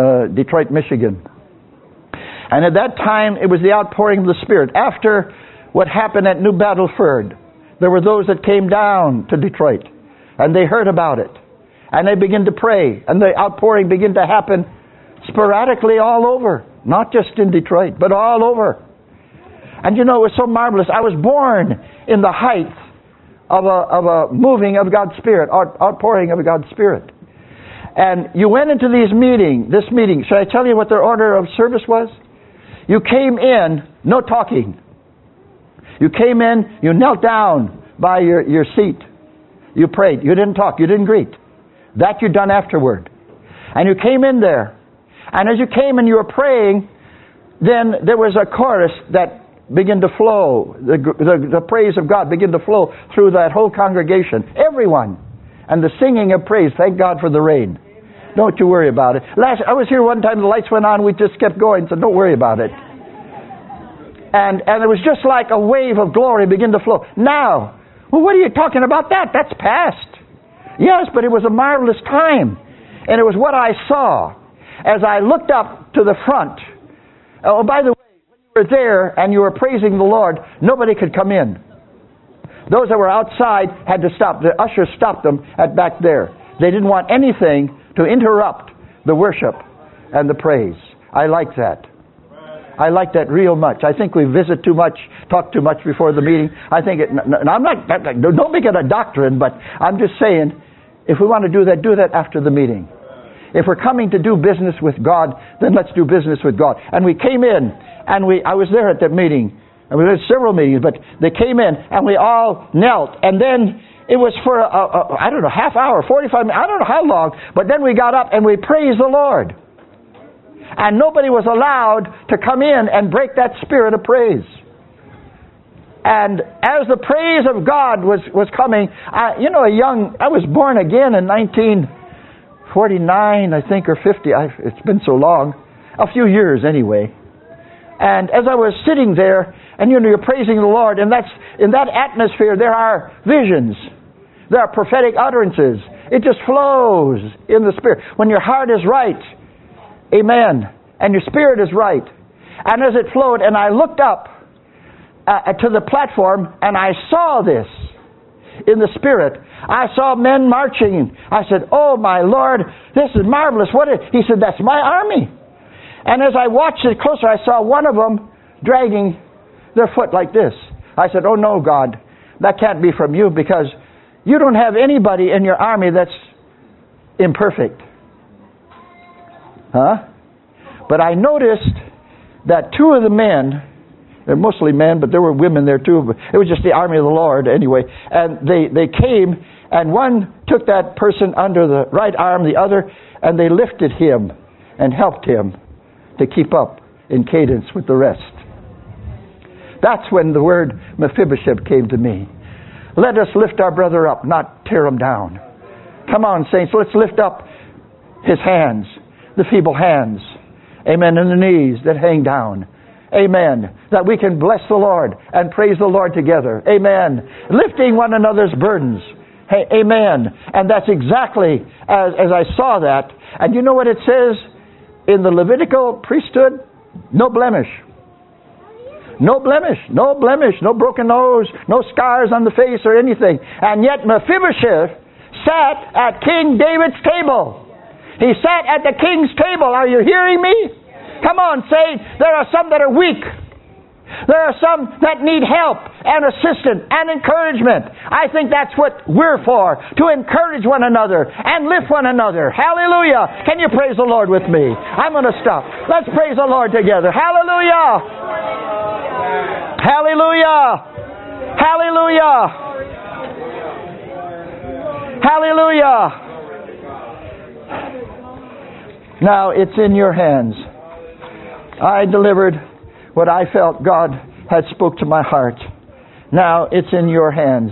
Detroit, Michigan. And at that time, it was the outpouring of the Spirit. After what happened at New Battleford. There were those that came down to Detroit, and they heard about it. And they began to pray, and the outpouring began to happen sporadically all over. Not just in Detroit, but all over. And it was so marvelous. I was born in the height of a moving of God's Spirit, outpouring of God's Spirit. And you went into this meeting. Should I tell you what their order of service was? You came in, no talking. You came in, you knelt down by your seat. You prayed. You didn't talk. You didn't greet. That you done afterward. And you came in there. And as you came and you were praying, then there was a chorus that began to flow. The praise of God began to flow through that whole congregation. Everyone. And the singing of praise. Thank God for the rain. Don't you worry about it. I was here one time, the lights went on, we just kept going, so don't worry about it. And it was just like a wave of glory begin to flow. Now, well, what are you talking about that? That's past. Yes, but it was a marvelous time. And it was what I saw as I looked up to the front. Oh, by the way, when you were there and you were praising the Lord, nobody could come in. Those that were outside had to stop. The ushers stopped them at back there. They didn't want anything to interrupt the worship and the praise. I like that. I like that real much. I think we visit too much, talk too much before the meeting. I think I'm not, don't make it a doctrine, but I'm just saying, if we want to do that after the meeting. If we're coming to do business with God, then let's do business with God. And we came in, and I was there at that meeting, and we had several meetings, but they came in, and we all knelt, and then it was for, I don't know, half hour, 45 minutes, I don't know how long, but then we got up and we praised the Lord. And nobody was allowed to come in and break that spirit of praise. And as the praise of God was coming, I was born again in 1949, I think, or 50. It's been so long. A few years anyway. And as I was sitting there, and you're praising the Lord, and in that atmosphere there are visions. There are prophetic utterances. It just flows in the Spirit. When your heart is right, amen, and your spirit is right. And as it flowed, and I looked up to the platform, and I saw this in the Spirit. I saw men marching. I said, oh my Lord, this is marvelous. He said, that's my army. And as I watched it closer, I saw one of them dragging their foot like this. I said, oh no, God, that can't be from you, because you don't have anybody in your army that's imperfect. Huh? But I noticed that two of the men, they're mostly men, but there were women there too, but it was just the army of the Lord anyway, and they came, and one took that person under the right arm, the other, and they lifted him and helped him to keep up in cadence with the rest. That's when the word Mephibosheth came to me. Let us lift our brother up, not tear him down. Come on, saints, let's lift up his hands, the feeble hands. Amen. And the knees that hang down. Amen. That we can bless the Lord and praise the Lord together. Amen. Lifting one another's burdens. Hey, amen. And that's exactly as I saw that. And you know what it says in the Levitical priesthood? No blemish. No blemish. No blemish. No broken nose. No scars on the face or anything. And yet Mephibosheth sat at King David's table. He sat at the king's table. Are you hearing me? Come on, say, there are some that are weak. There are some that need help and assistance and encouragement. I think that's what we're for, to encourage one another and lift one another. Hallelujah. Can you praise the Lord with me? I'm going to stop. Let's praise the Lord together. Hallelujah. Hallelujah. Hallelujah. Hallelujah. Now it's in your hands. I delivered what I felt God had spoke to my heart. Now it's in your hands.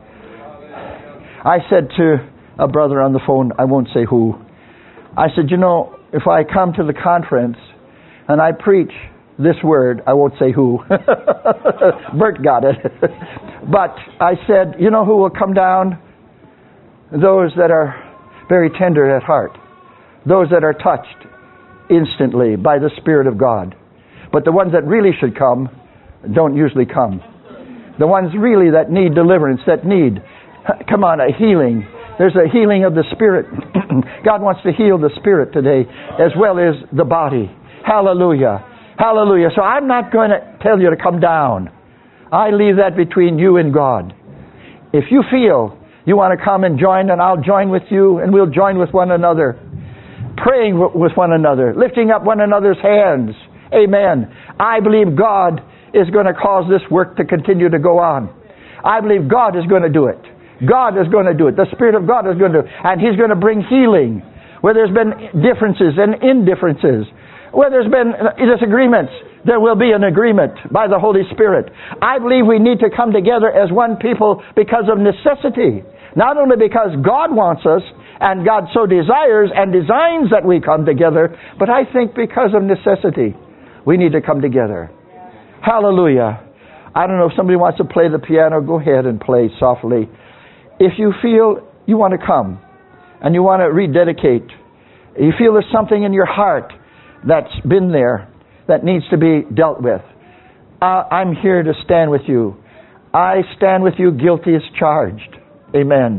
I said to a brother on the phone, I won't say who, I said, if I come to the conference and I preach this word, I won't say who. Bert got it. But I said, who will come down? Those that are very tender at heart. Those that are touched instantly by the Spirit of God. But the ones that really should come don't usually come. The ones really that need deliverance, that need, come on, a healing. There's a healing of the spirit. God wants to heal the spirit today as well as the body. Hallelujah. Hallelujah. So I'm not going to tell you to come down. I leave that between you and God. If you feel you want to come and join, and I'll join with you, and we'll join with one another, praying with one another, lifting up one another's hands. Amen. I believe God is going to cause this work to continue to go on. I believe God is going to do it. God is going to do it. The Spirit of God is going to do it. And He's going to bring healing where there's been differences and indifferences. Where there's been disagreements, there will be an agreement by the Holy Spirit. I believe we need to come together as one people because of necessity. Not only because God wants us and God so desires and designs that we come together, but I think because of necessity we need to come together. Hallelujah. I don't know if somebody wants to play the piano, go ahead and play softly. If you feel you want to come and you want to rededicate, you feel there's something in your heart that's been there that needs to be dealt with, I'm here to stand with you. I stand with you guilty as charged. Amen.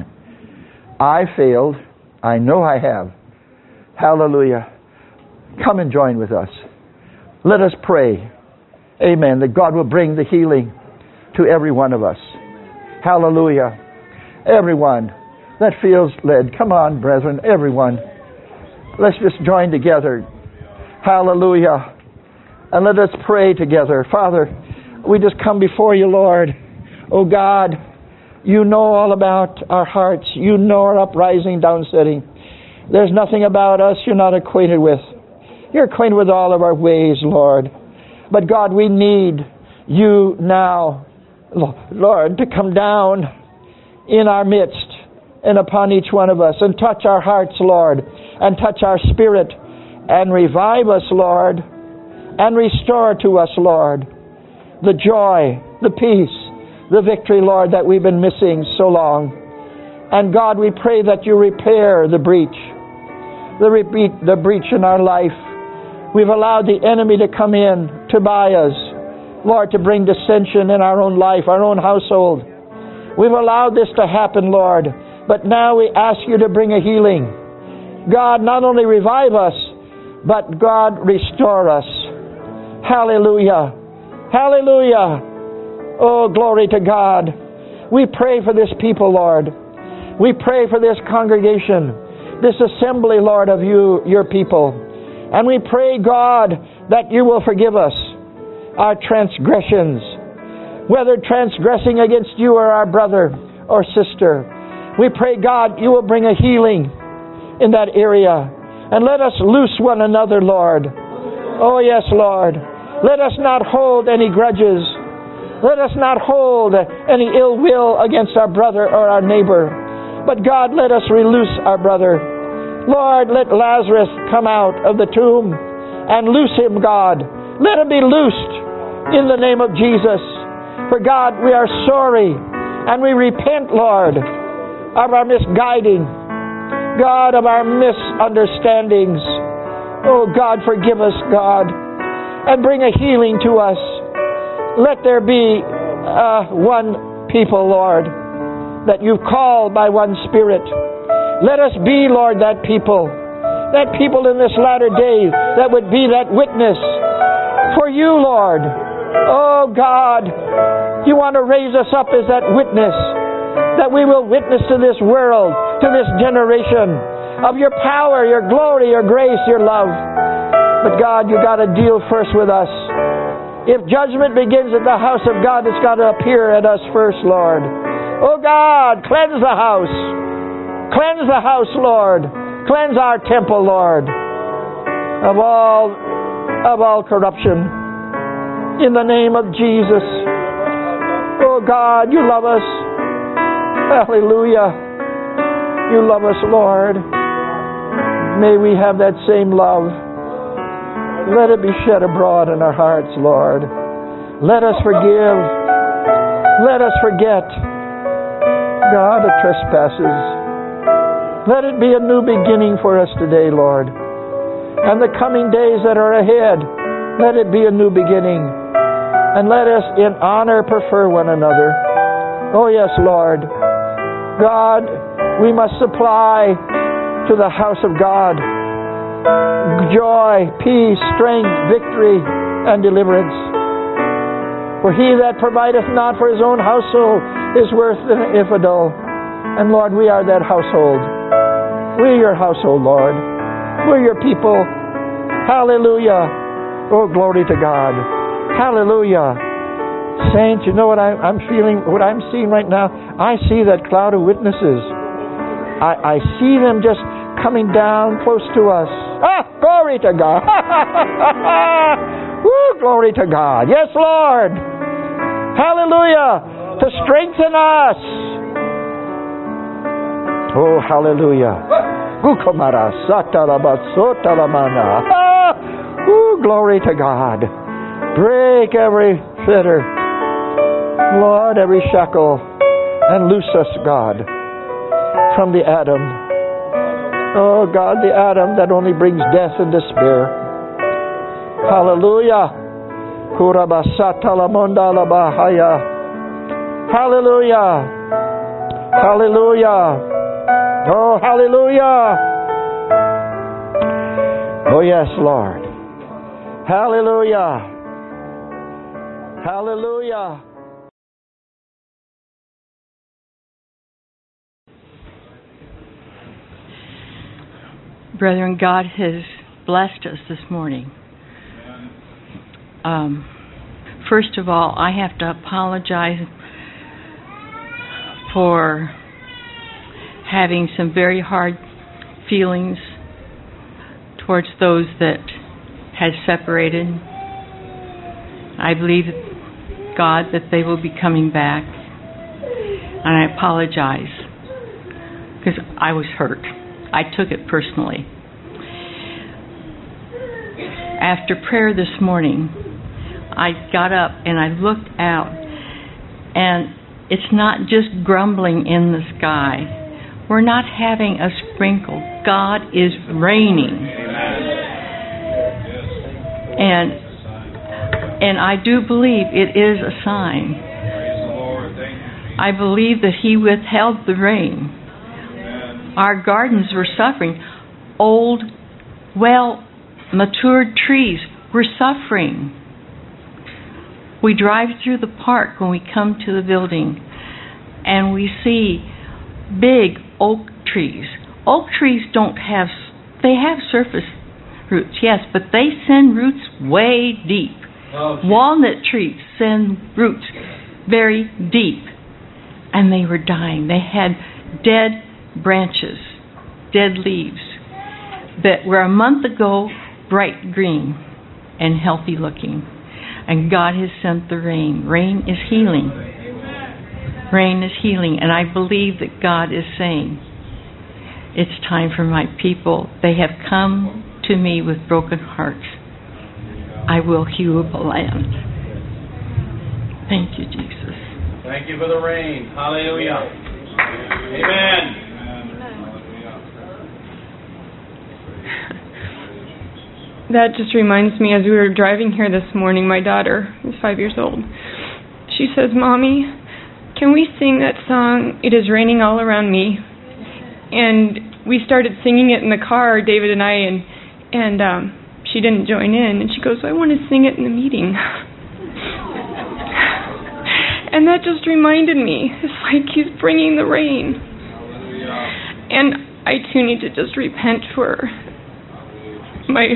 I failed. I know I have. Hallelujah. Come and join with us. Let us pray. Amen. That God will bring the healing to every one of us. Hallelujah. Everyone that feels led. Come on, brethren. Everyone. Let's just join together. Hallelujah. And let us pray together. Father, we just come before you, Lord. Oh God, you know all about our hearts. You know our uprising, downsetting. There's nothing about us you're not acquainted with. You're acquainted with all of our ways, Lord. But God, we need you now, Lord, to come down in our midst and upon each one of us and touch our hearts, Lord, and touch our spirit and revive us, Lord, and restore to us, Lord, the joy, the peace, the victory, Lord, that we've been missing so long. And God, we pray that you repair the breach in our life. We've allowed the enemy to come in, to buy us, Lord, to bring dissension in our own life, our own household. We've allowed this to happen, Lord, but now we ask you to bring a healing. God, not only revive us, but God, restore us. Hallelujah. Hallelujah. Oh, glory to God. We pray for this people, Lord. We pray for this congregation, this assembly, Lord, of you, your people. And we pray, God, that you will forgive us our transgressions, whether transgressing against you or our brother or sister. We pray, God, you will bring a healing in that area. And let us loose one another, Lord. Oh, yes, Lord. Let us not hold any grudges. Let us not hold any ill will against our brother or our neighbor. But God, let us release our brother. Lord, let Lazarus come out of the tomb and loose him, God. Let him be loosed in the name of Jesus. For God, we are sorry and we repent, Lord, of our misguiding. God, of our misunderstandings. Oh God, forgive us, God, and bring a healing to us. Let there be one people, Lord, that you've called by one Spirit. Let us be, Lord, that people in this latter day that would be that witness for you, Lord. Oh God, you want to raise us up as that witness, that we will witness to this world, to this generation, of your power, your glory, your grace, your love. But God, you got to deal first with us. If judgment begins at the house of God, it's got to appear at us first, Lord. Oh God, cleanse the house. Cleanse the house, Lord. Cleanse our temple, Lord, of all corruption. In the name of Jesus. Oh God, you love us. Hallelujah. You love us, Lord. May we have that same love. Let it be shed abroad in our hearts, Lord. Let us forgive. Let us forget, God, the trespasses. Let it be a new beginning for us today, Lord. And the coming days that are ahead, let it be a new beginning. And let us in honor prefer one another. Oh yes, Lord. God, we must supply to the house of God joy, peace, strength, victory, and deliverance. For he that provideth not for his own household is worse than an infidel. And Lord, we are that household. We're your household, Lord. We're your people. Hallelujah. Oh, glory to God. Hallelujah. Saints, you know what I'm feeling, what I'm seeing right now? I see that cloud of witnesses. I see them just coming down close to us. Glory to God. Woo, glory to God. Yes, Lord. Hallelujah. To strengthen us. Oh, hallelujah. Woo, glory to God. Break every fetter, Lord, every shackle, and loose us, God, from the Adam. Oh, God, the Adam that only brings death and despair. Hallelujah. Hallelujah. Hallelujah. Oh, hallelujah. Oh, yes, Lord. Hallelujah. Hallelujah. Brethren, God has blessed us this morning. First of all, I have to apologize for having some very hard feelings towards those that had separated. I believe, God, that they will be coming back. And I apologize because I was hurt. I took it personally. After prayer this morning, I got up and I looked out, and it's not just grumbling in the sky. We're not having a sprinkle. God is raining. And I do believe it is a sign. I believe that He withheld the rain. Our gardens were suffering. Old, well-matured trees were suffering. We drive through the park when we come to the building, and we see big oak trees. Oak trees they have surface roots, yes, but they send roots way deep. Okay. Walnut trees send roots very deep. And they were dying. They had dead branches, dead leaves that were a month ago bright green and healthy looking. And God has sent the rain. Rain is healing. Rain is healing. And I believe that God is saying, it's time for my people. They have come to me with broken hearts. I will heal the land. Thank you, Jesus. Thank you for the rain. Hallelujah. Amen. That just reminds me, as we were driving here this morning, my daughter is 5 years old. She says, Mommy, can we sing that song, It Is Raining All Around Me? And we started singing it in the car, David and I, and she didn't join in. And she goes, I want to sing it in the meeting. And that just reminded me, it's like He's bringing the rain. And I too need to just repent for my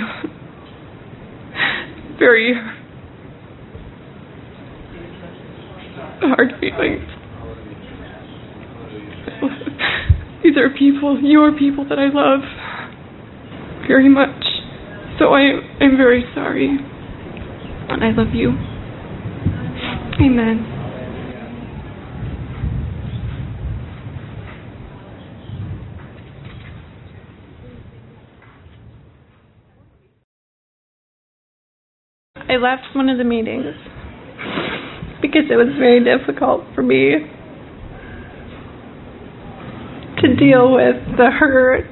very hard feelings. These are people, your people that I love very much. So I'm very sorry. And I love you. Amen. I left one of the meetings because it was very difficult for me to deal with the hurt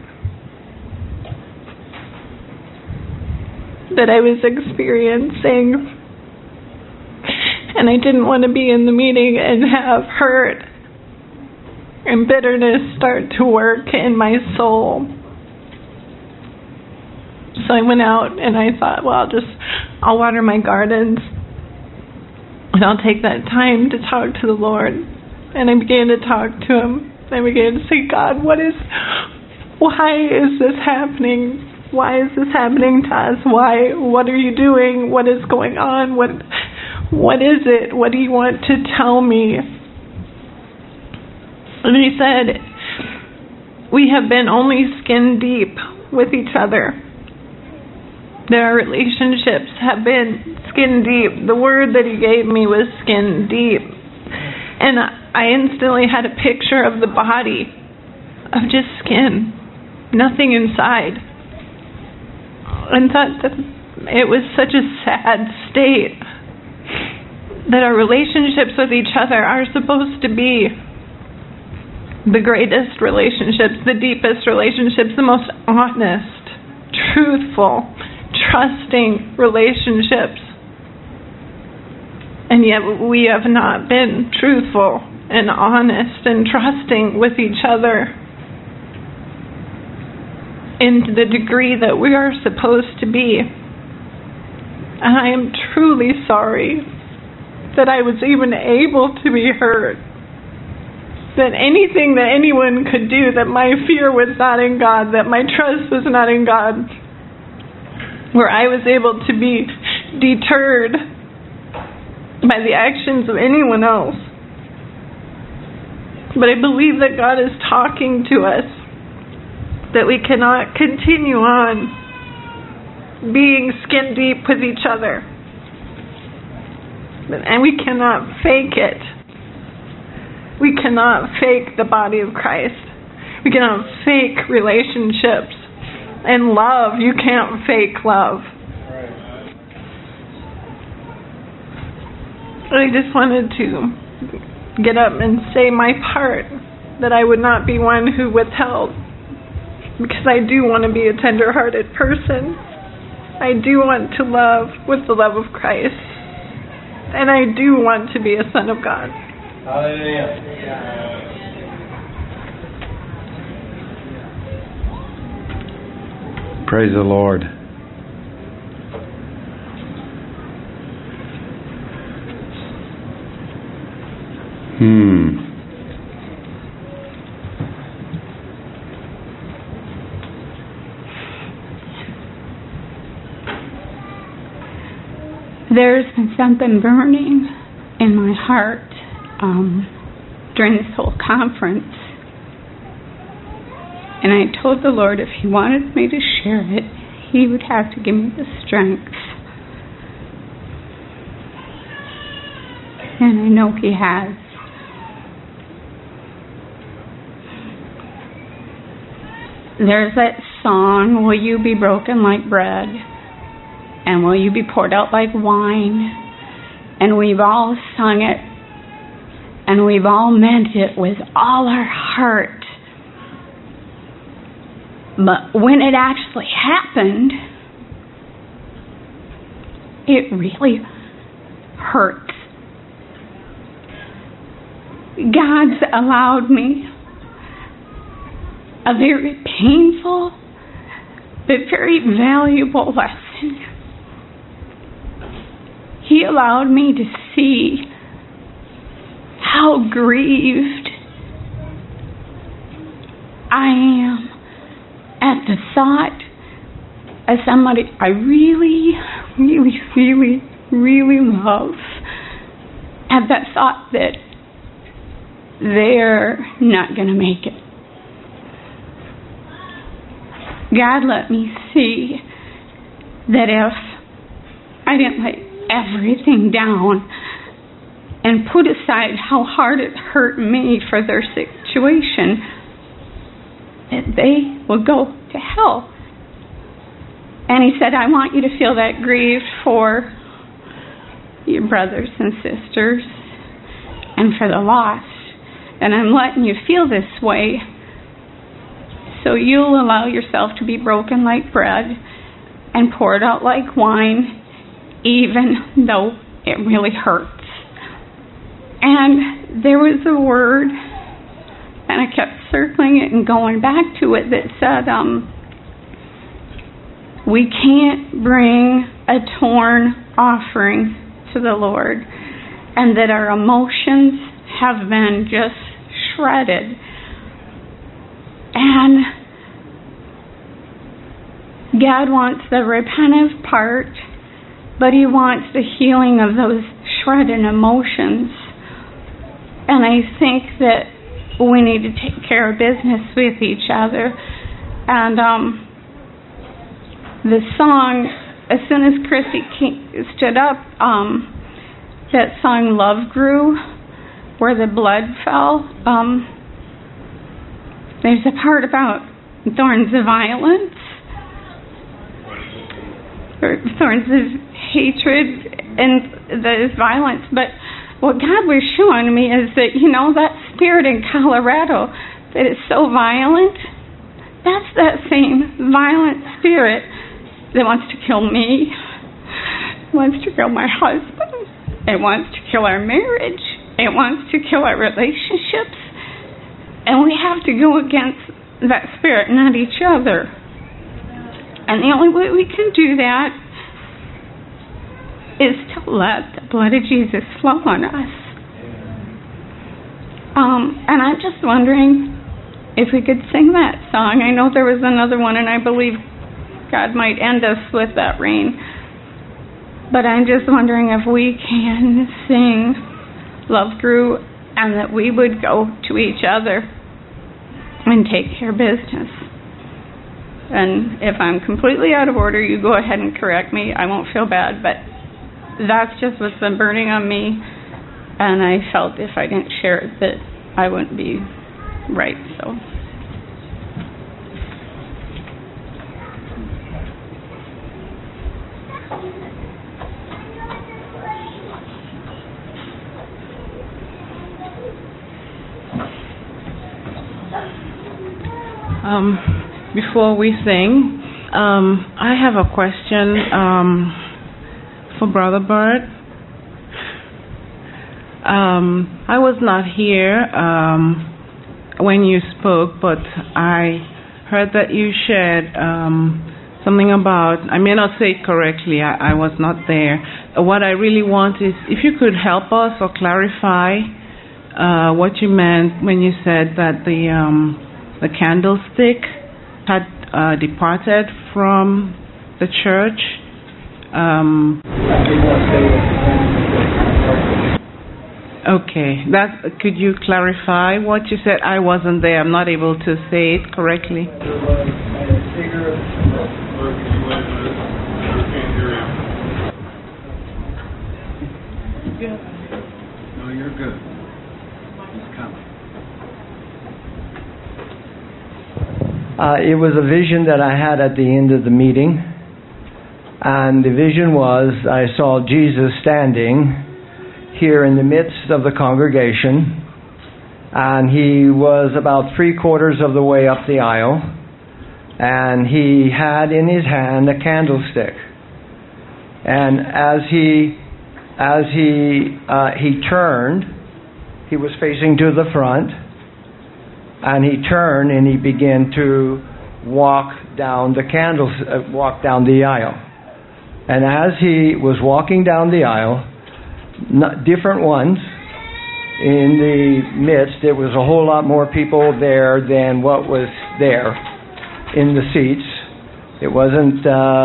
that I was experiencing And I didn't want to be in the meeting and have hurt and bitterness start to work in my soul. So I went out and I thought, well, I'll water my gardens and I'll take that time to talk to the Lord. And I began to talk to Him. I began to say, God, why is this happening? Why is this happening to us? What are you doing? What is going on? What is it? What do you want to tell me? And He said, we have been only skin deep with each other. That our relationships have been skin deep. The word that He gave me was skin deep. And I instantly had a picture of the body, of just skin, nothing inside. And thought that it was such a sad state that our relationships with each other are supposed to be the greatest relationships, the deepest relationships, the most honest, truthful, trusting relationships. And yet we have not been truthful and honest and trusting with each other in the degree that we are supposed to be. And I am truly sorry that I was even able to be hurt. That anything that anyone could do, that my fear was not in God, that my trust was not in God, where I was able to be deterred by the actions of anyone else. But I believe that God is talking to us, that we cannot continue on being skin deep with each other. And we cannot fake it. We cannot fake the body of Christ. We cannot fake relationships. And love, you can't fake love. I just wanted to get up and say my part, that I would not be one who withheld, because I do want to be a tender-hearted person. I do want to love with the love of Christ, and I do want to be a son of God. Hallelujah. Praise the Lord. There's been something burning in my heart during this whole conference. And I told the Lord if He wanted me to share it, He would have to give me the strength. And I know He has. There's that song, will you be broken like bread? And will you be poured out like wine? And we've all sung it. And we've all meant it with all our heart. But when it actually happened, it really hurts. God's allowed me a very painful but very valuable lesson. He allowed me to see how grieved I am at the thought of somebody I really, really, really, really love, at that thought that they're not going to make it. God let me see that if I didn't lay everything down and put aside how hard it hurt me for their situation, that they will go to hell. And He said, I want you to feel that grief for your brothers and sisters and for the lost. And I'm letting you feel this way so you'll allow yourself to be broken like bread and poured out like wine, even though it really hurts. And there was a word, and I kept circling it and going back to it, that said, we can't bring a torn offering to the Lord, and that our emotions have been just shredded. And God wants the repentant part, but He wants the healing of those shredded emotions. And I think that we need to take care of business with each other. And the song, as soon as Chrissy stood up, that song "Love Grew," where the blood fell, there's a part about thorns of violence, or thorns of hatred, and there's violence. But what God was showing me is that, that spirit in Colorado that is so violent, that's that same violent spirit that wants to kill me, wants to kill my husband, it wants to kill our marriage, it wants to kill our relationships. And we have to go against that spirit, not each other. And the only way we can do that is to let the blood of Jesus flow on us. And I'm just wondering if we could sing that song. I know there was another one, and I believe God might end us with that rain. But I'm just wondering if we can sing "Love Grew," and that we would go to each other and take care of business. And if I'm completely out of order, you go ahead and correct me. I won't feel bad, but that's just what's been burning on me, and I felt if I didn't share it that I wouldn't be right. So before we sing, I have a question for Brother Bert. I was not here when you spoke, but I heard that you shared something about, I may not say it correctly, I was not there. What I really want is if you could help us or clarify what you meant when you said that the candlestick had departed from the church. Okay, could you clarify what you said? I wasn't there. I'm not able to say it correctly. No, you're good. He's coming. It was a vision that I had at the end of the meeting. And the vision was, I saw Jesus standing here in the midst of the congregation, and he was about 3/4 of the way up the aisle, and he had in his hand a candlestick. And as he turned, he was facing to the front, and he turned and he began to walk down the aisle. And as he was walking down the aisle, different ones in the midst, there was a whole lot more people there than what was there in the seats. It wasn't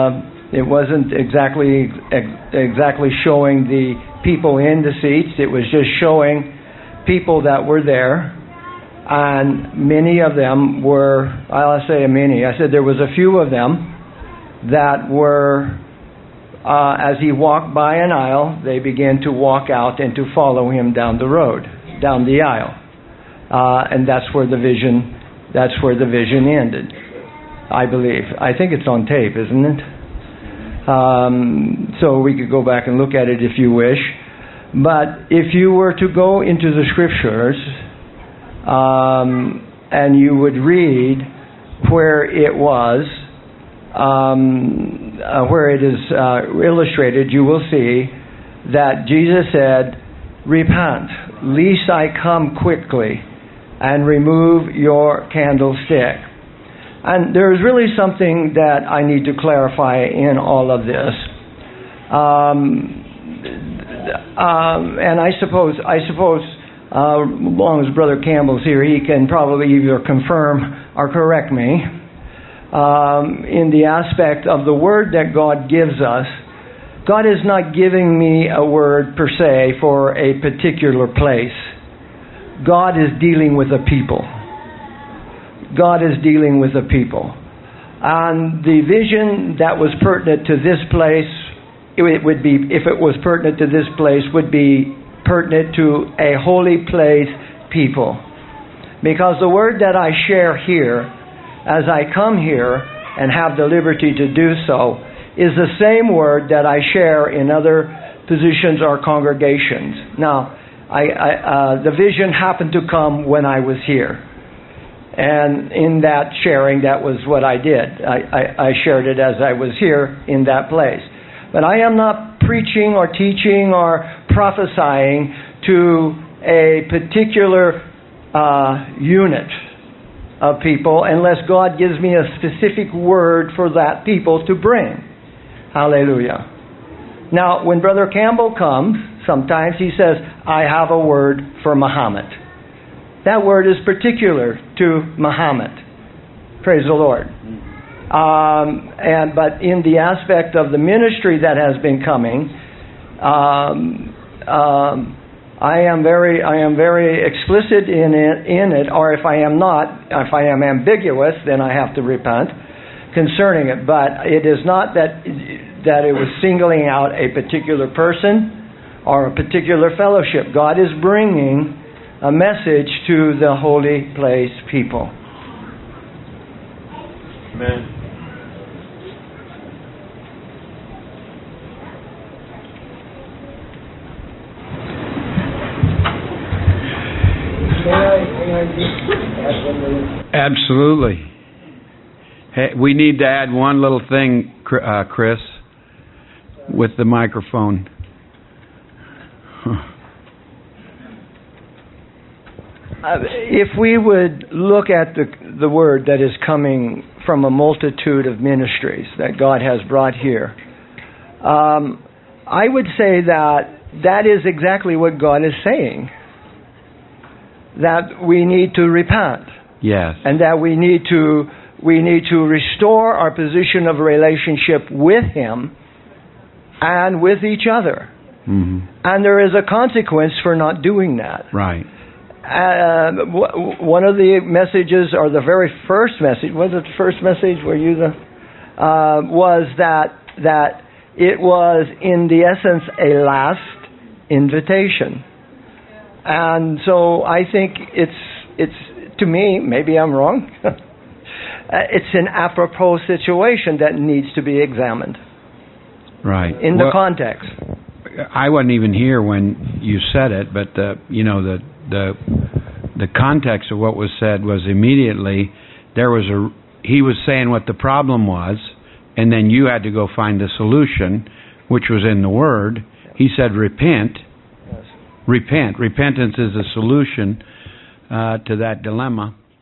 exactly showing the people in the seats. It was just showing people that were there. And many of them were, I'll say many, I said there was a few of them that were, as he walked by an aisle, they began to walk out and to follow him down the road, down the aisle. And that's where the vision ended, I believe. I think it's on tape, isn't it? So we could go back and look at it if you wish. But if you were to go into the scriptures, and you would read where it was, where it is illustrated, you will see that Jesus said, repent, lest I come quickly and remove your candlestick. And there's really something that I need to clarify in all of this. And I suppose, as long as Brother Campbell's here, he can probably either confirm or correct me in the aspect of the word that God gives us. God is not giving me a word per se for a particular place. God is dealing with a people. God is dealing with a people. And the vision that was pertinent to this place, it would be, if it was pertinent to this place, would be pertinent to a holy place people. Because the word that I share here, as I come here and have the liberty to do so, is the same word that I share in other positions or congregations. Now, the vision happened to come when I was here. And in that sharing, that was what I did. I shared it as I was here in that place. But I am not preaching or teaching or prophesying to a particular unit of people unless God gives me a specific word for that people to bring. Hallelujah. Now, when Brother Campbell comes, sometimes he says, I have a word for Muhammad. That word is particular to Muhammad. Praise the Lord. But in the aspect of the ministry that has been coming, I am very explicit in it, or if I am not, if I am ambiguous, then I have to repent concerning it. But it is not that it was singling out a particular person or a particular fellowship. God is bringing a message to the holy place people. Amen. Absolutely. Hey, we need to add one little thing, Chris, with the microphone. If we would look at the word that is coming from a multitude of ministries that God has brought here, I would say that is exactly what God is saying. That we need to repent. Yes. And that we need to restore our position of relationship with Him and with each other. Mm-hmm. And there is a consequence for not doing that. Right. One of the messages, or the very first message, was it the first message? Were you was that it was in the essence a last invitation. And so I think it's to me, maybe I'm wrong, it's an apropos situation that needs to be examined. Right. In the context. I wasn't even here when you said it, but the context of what was said was immediately he was saying what the problem was, and then you had to go find the solution, which was in the Word. He said repent. Repent. Repentance is a solution to that dilemma.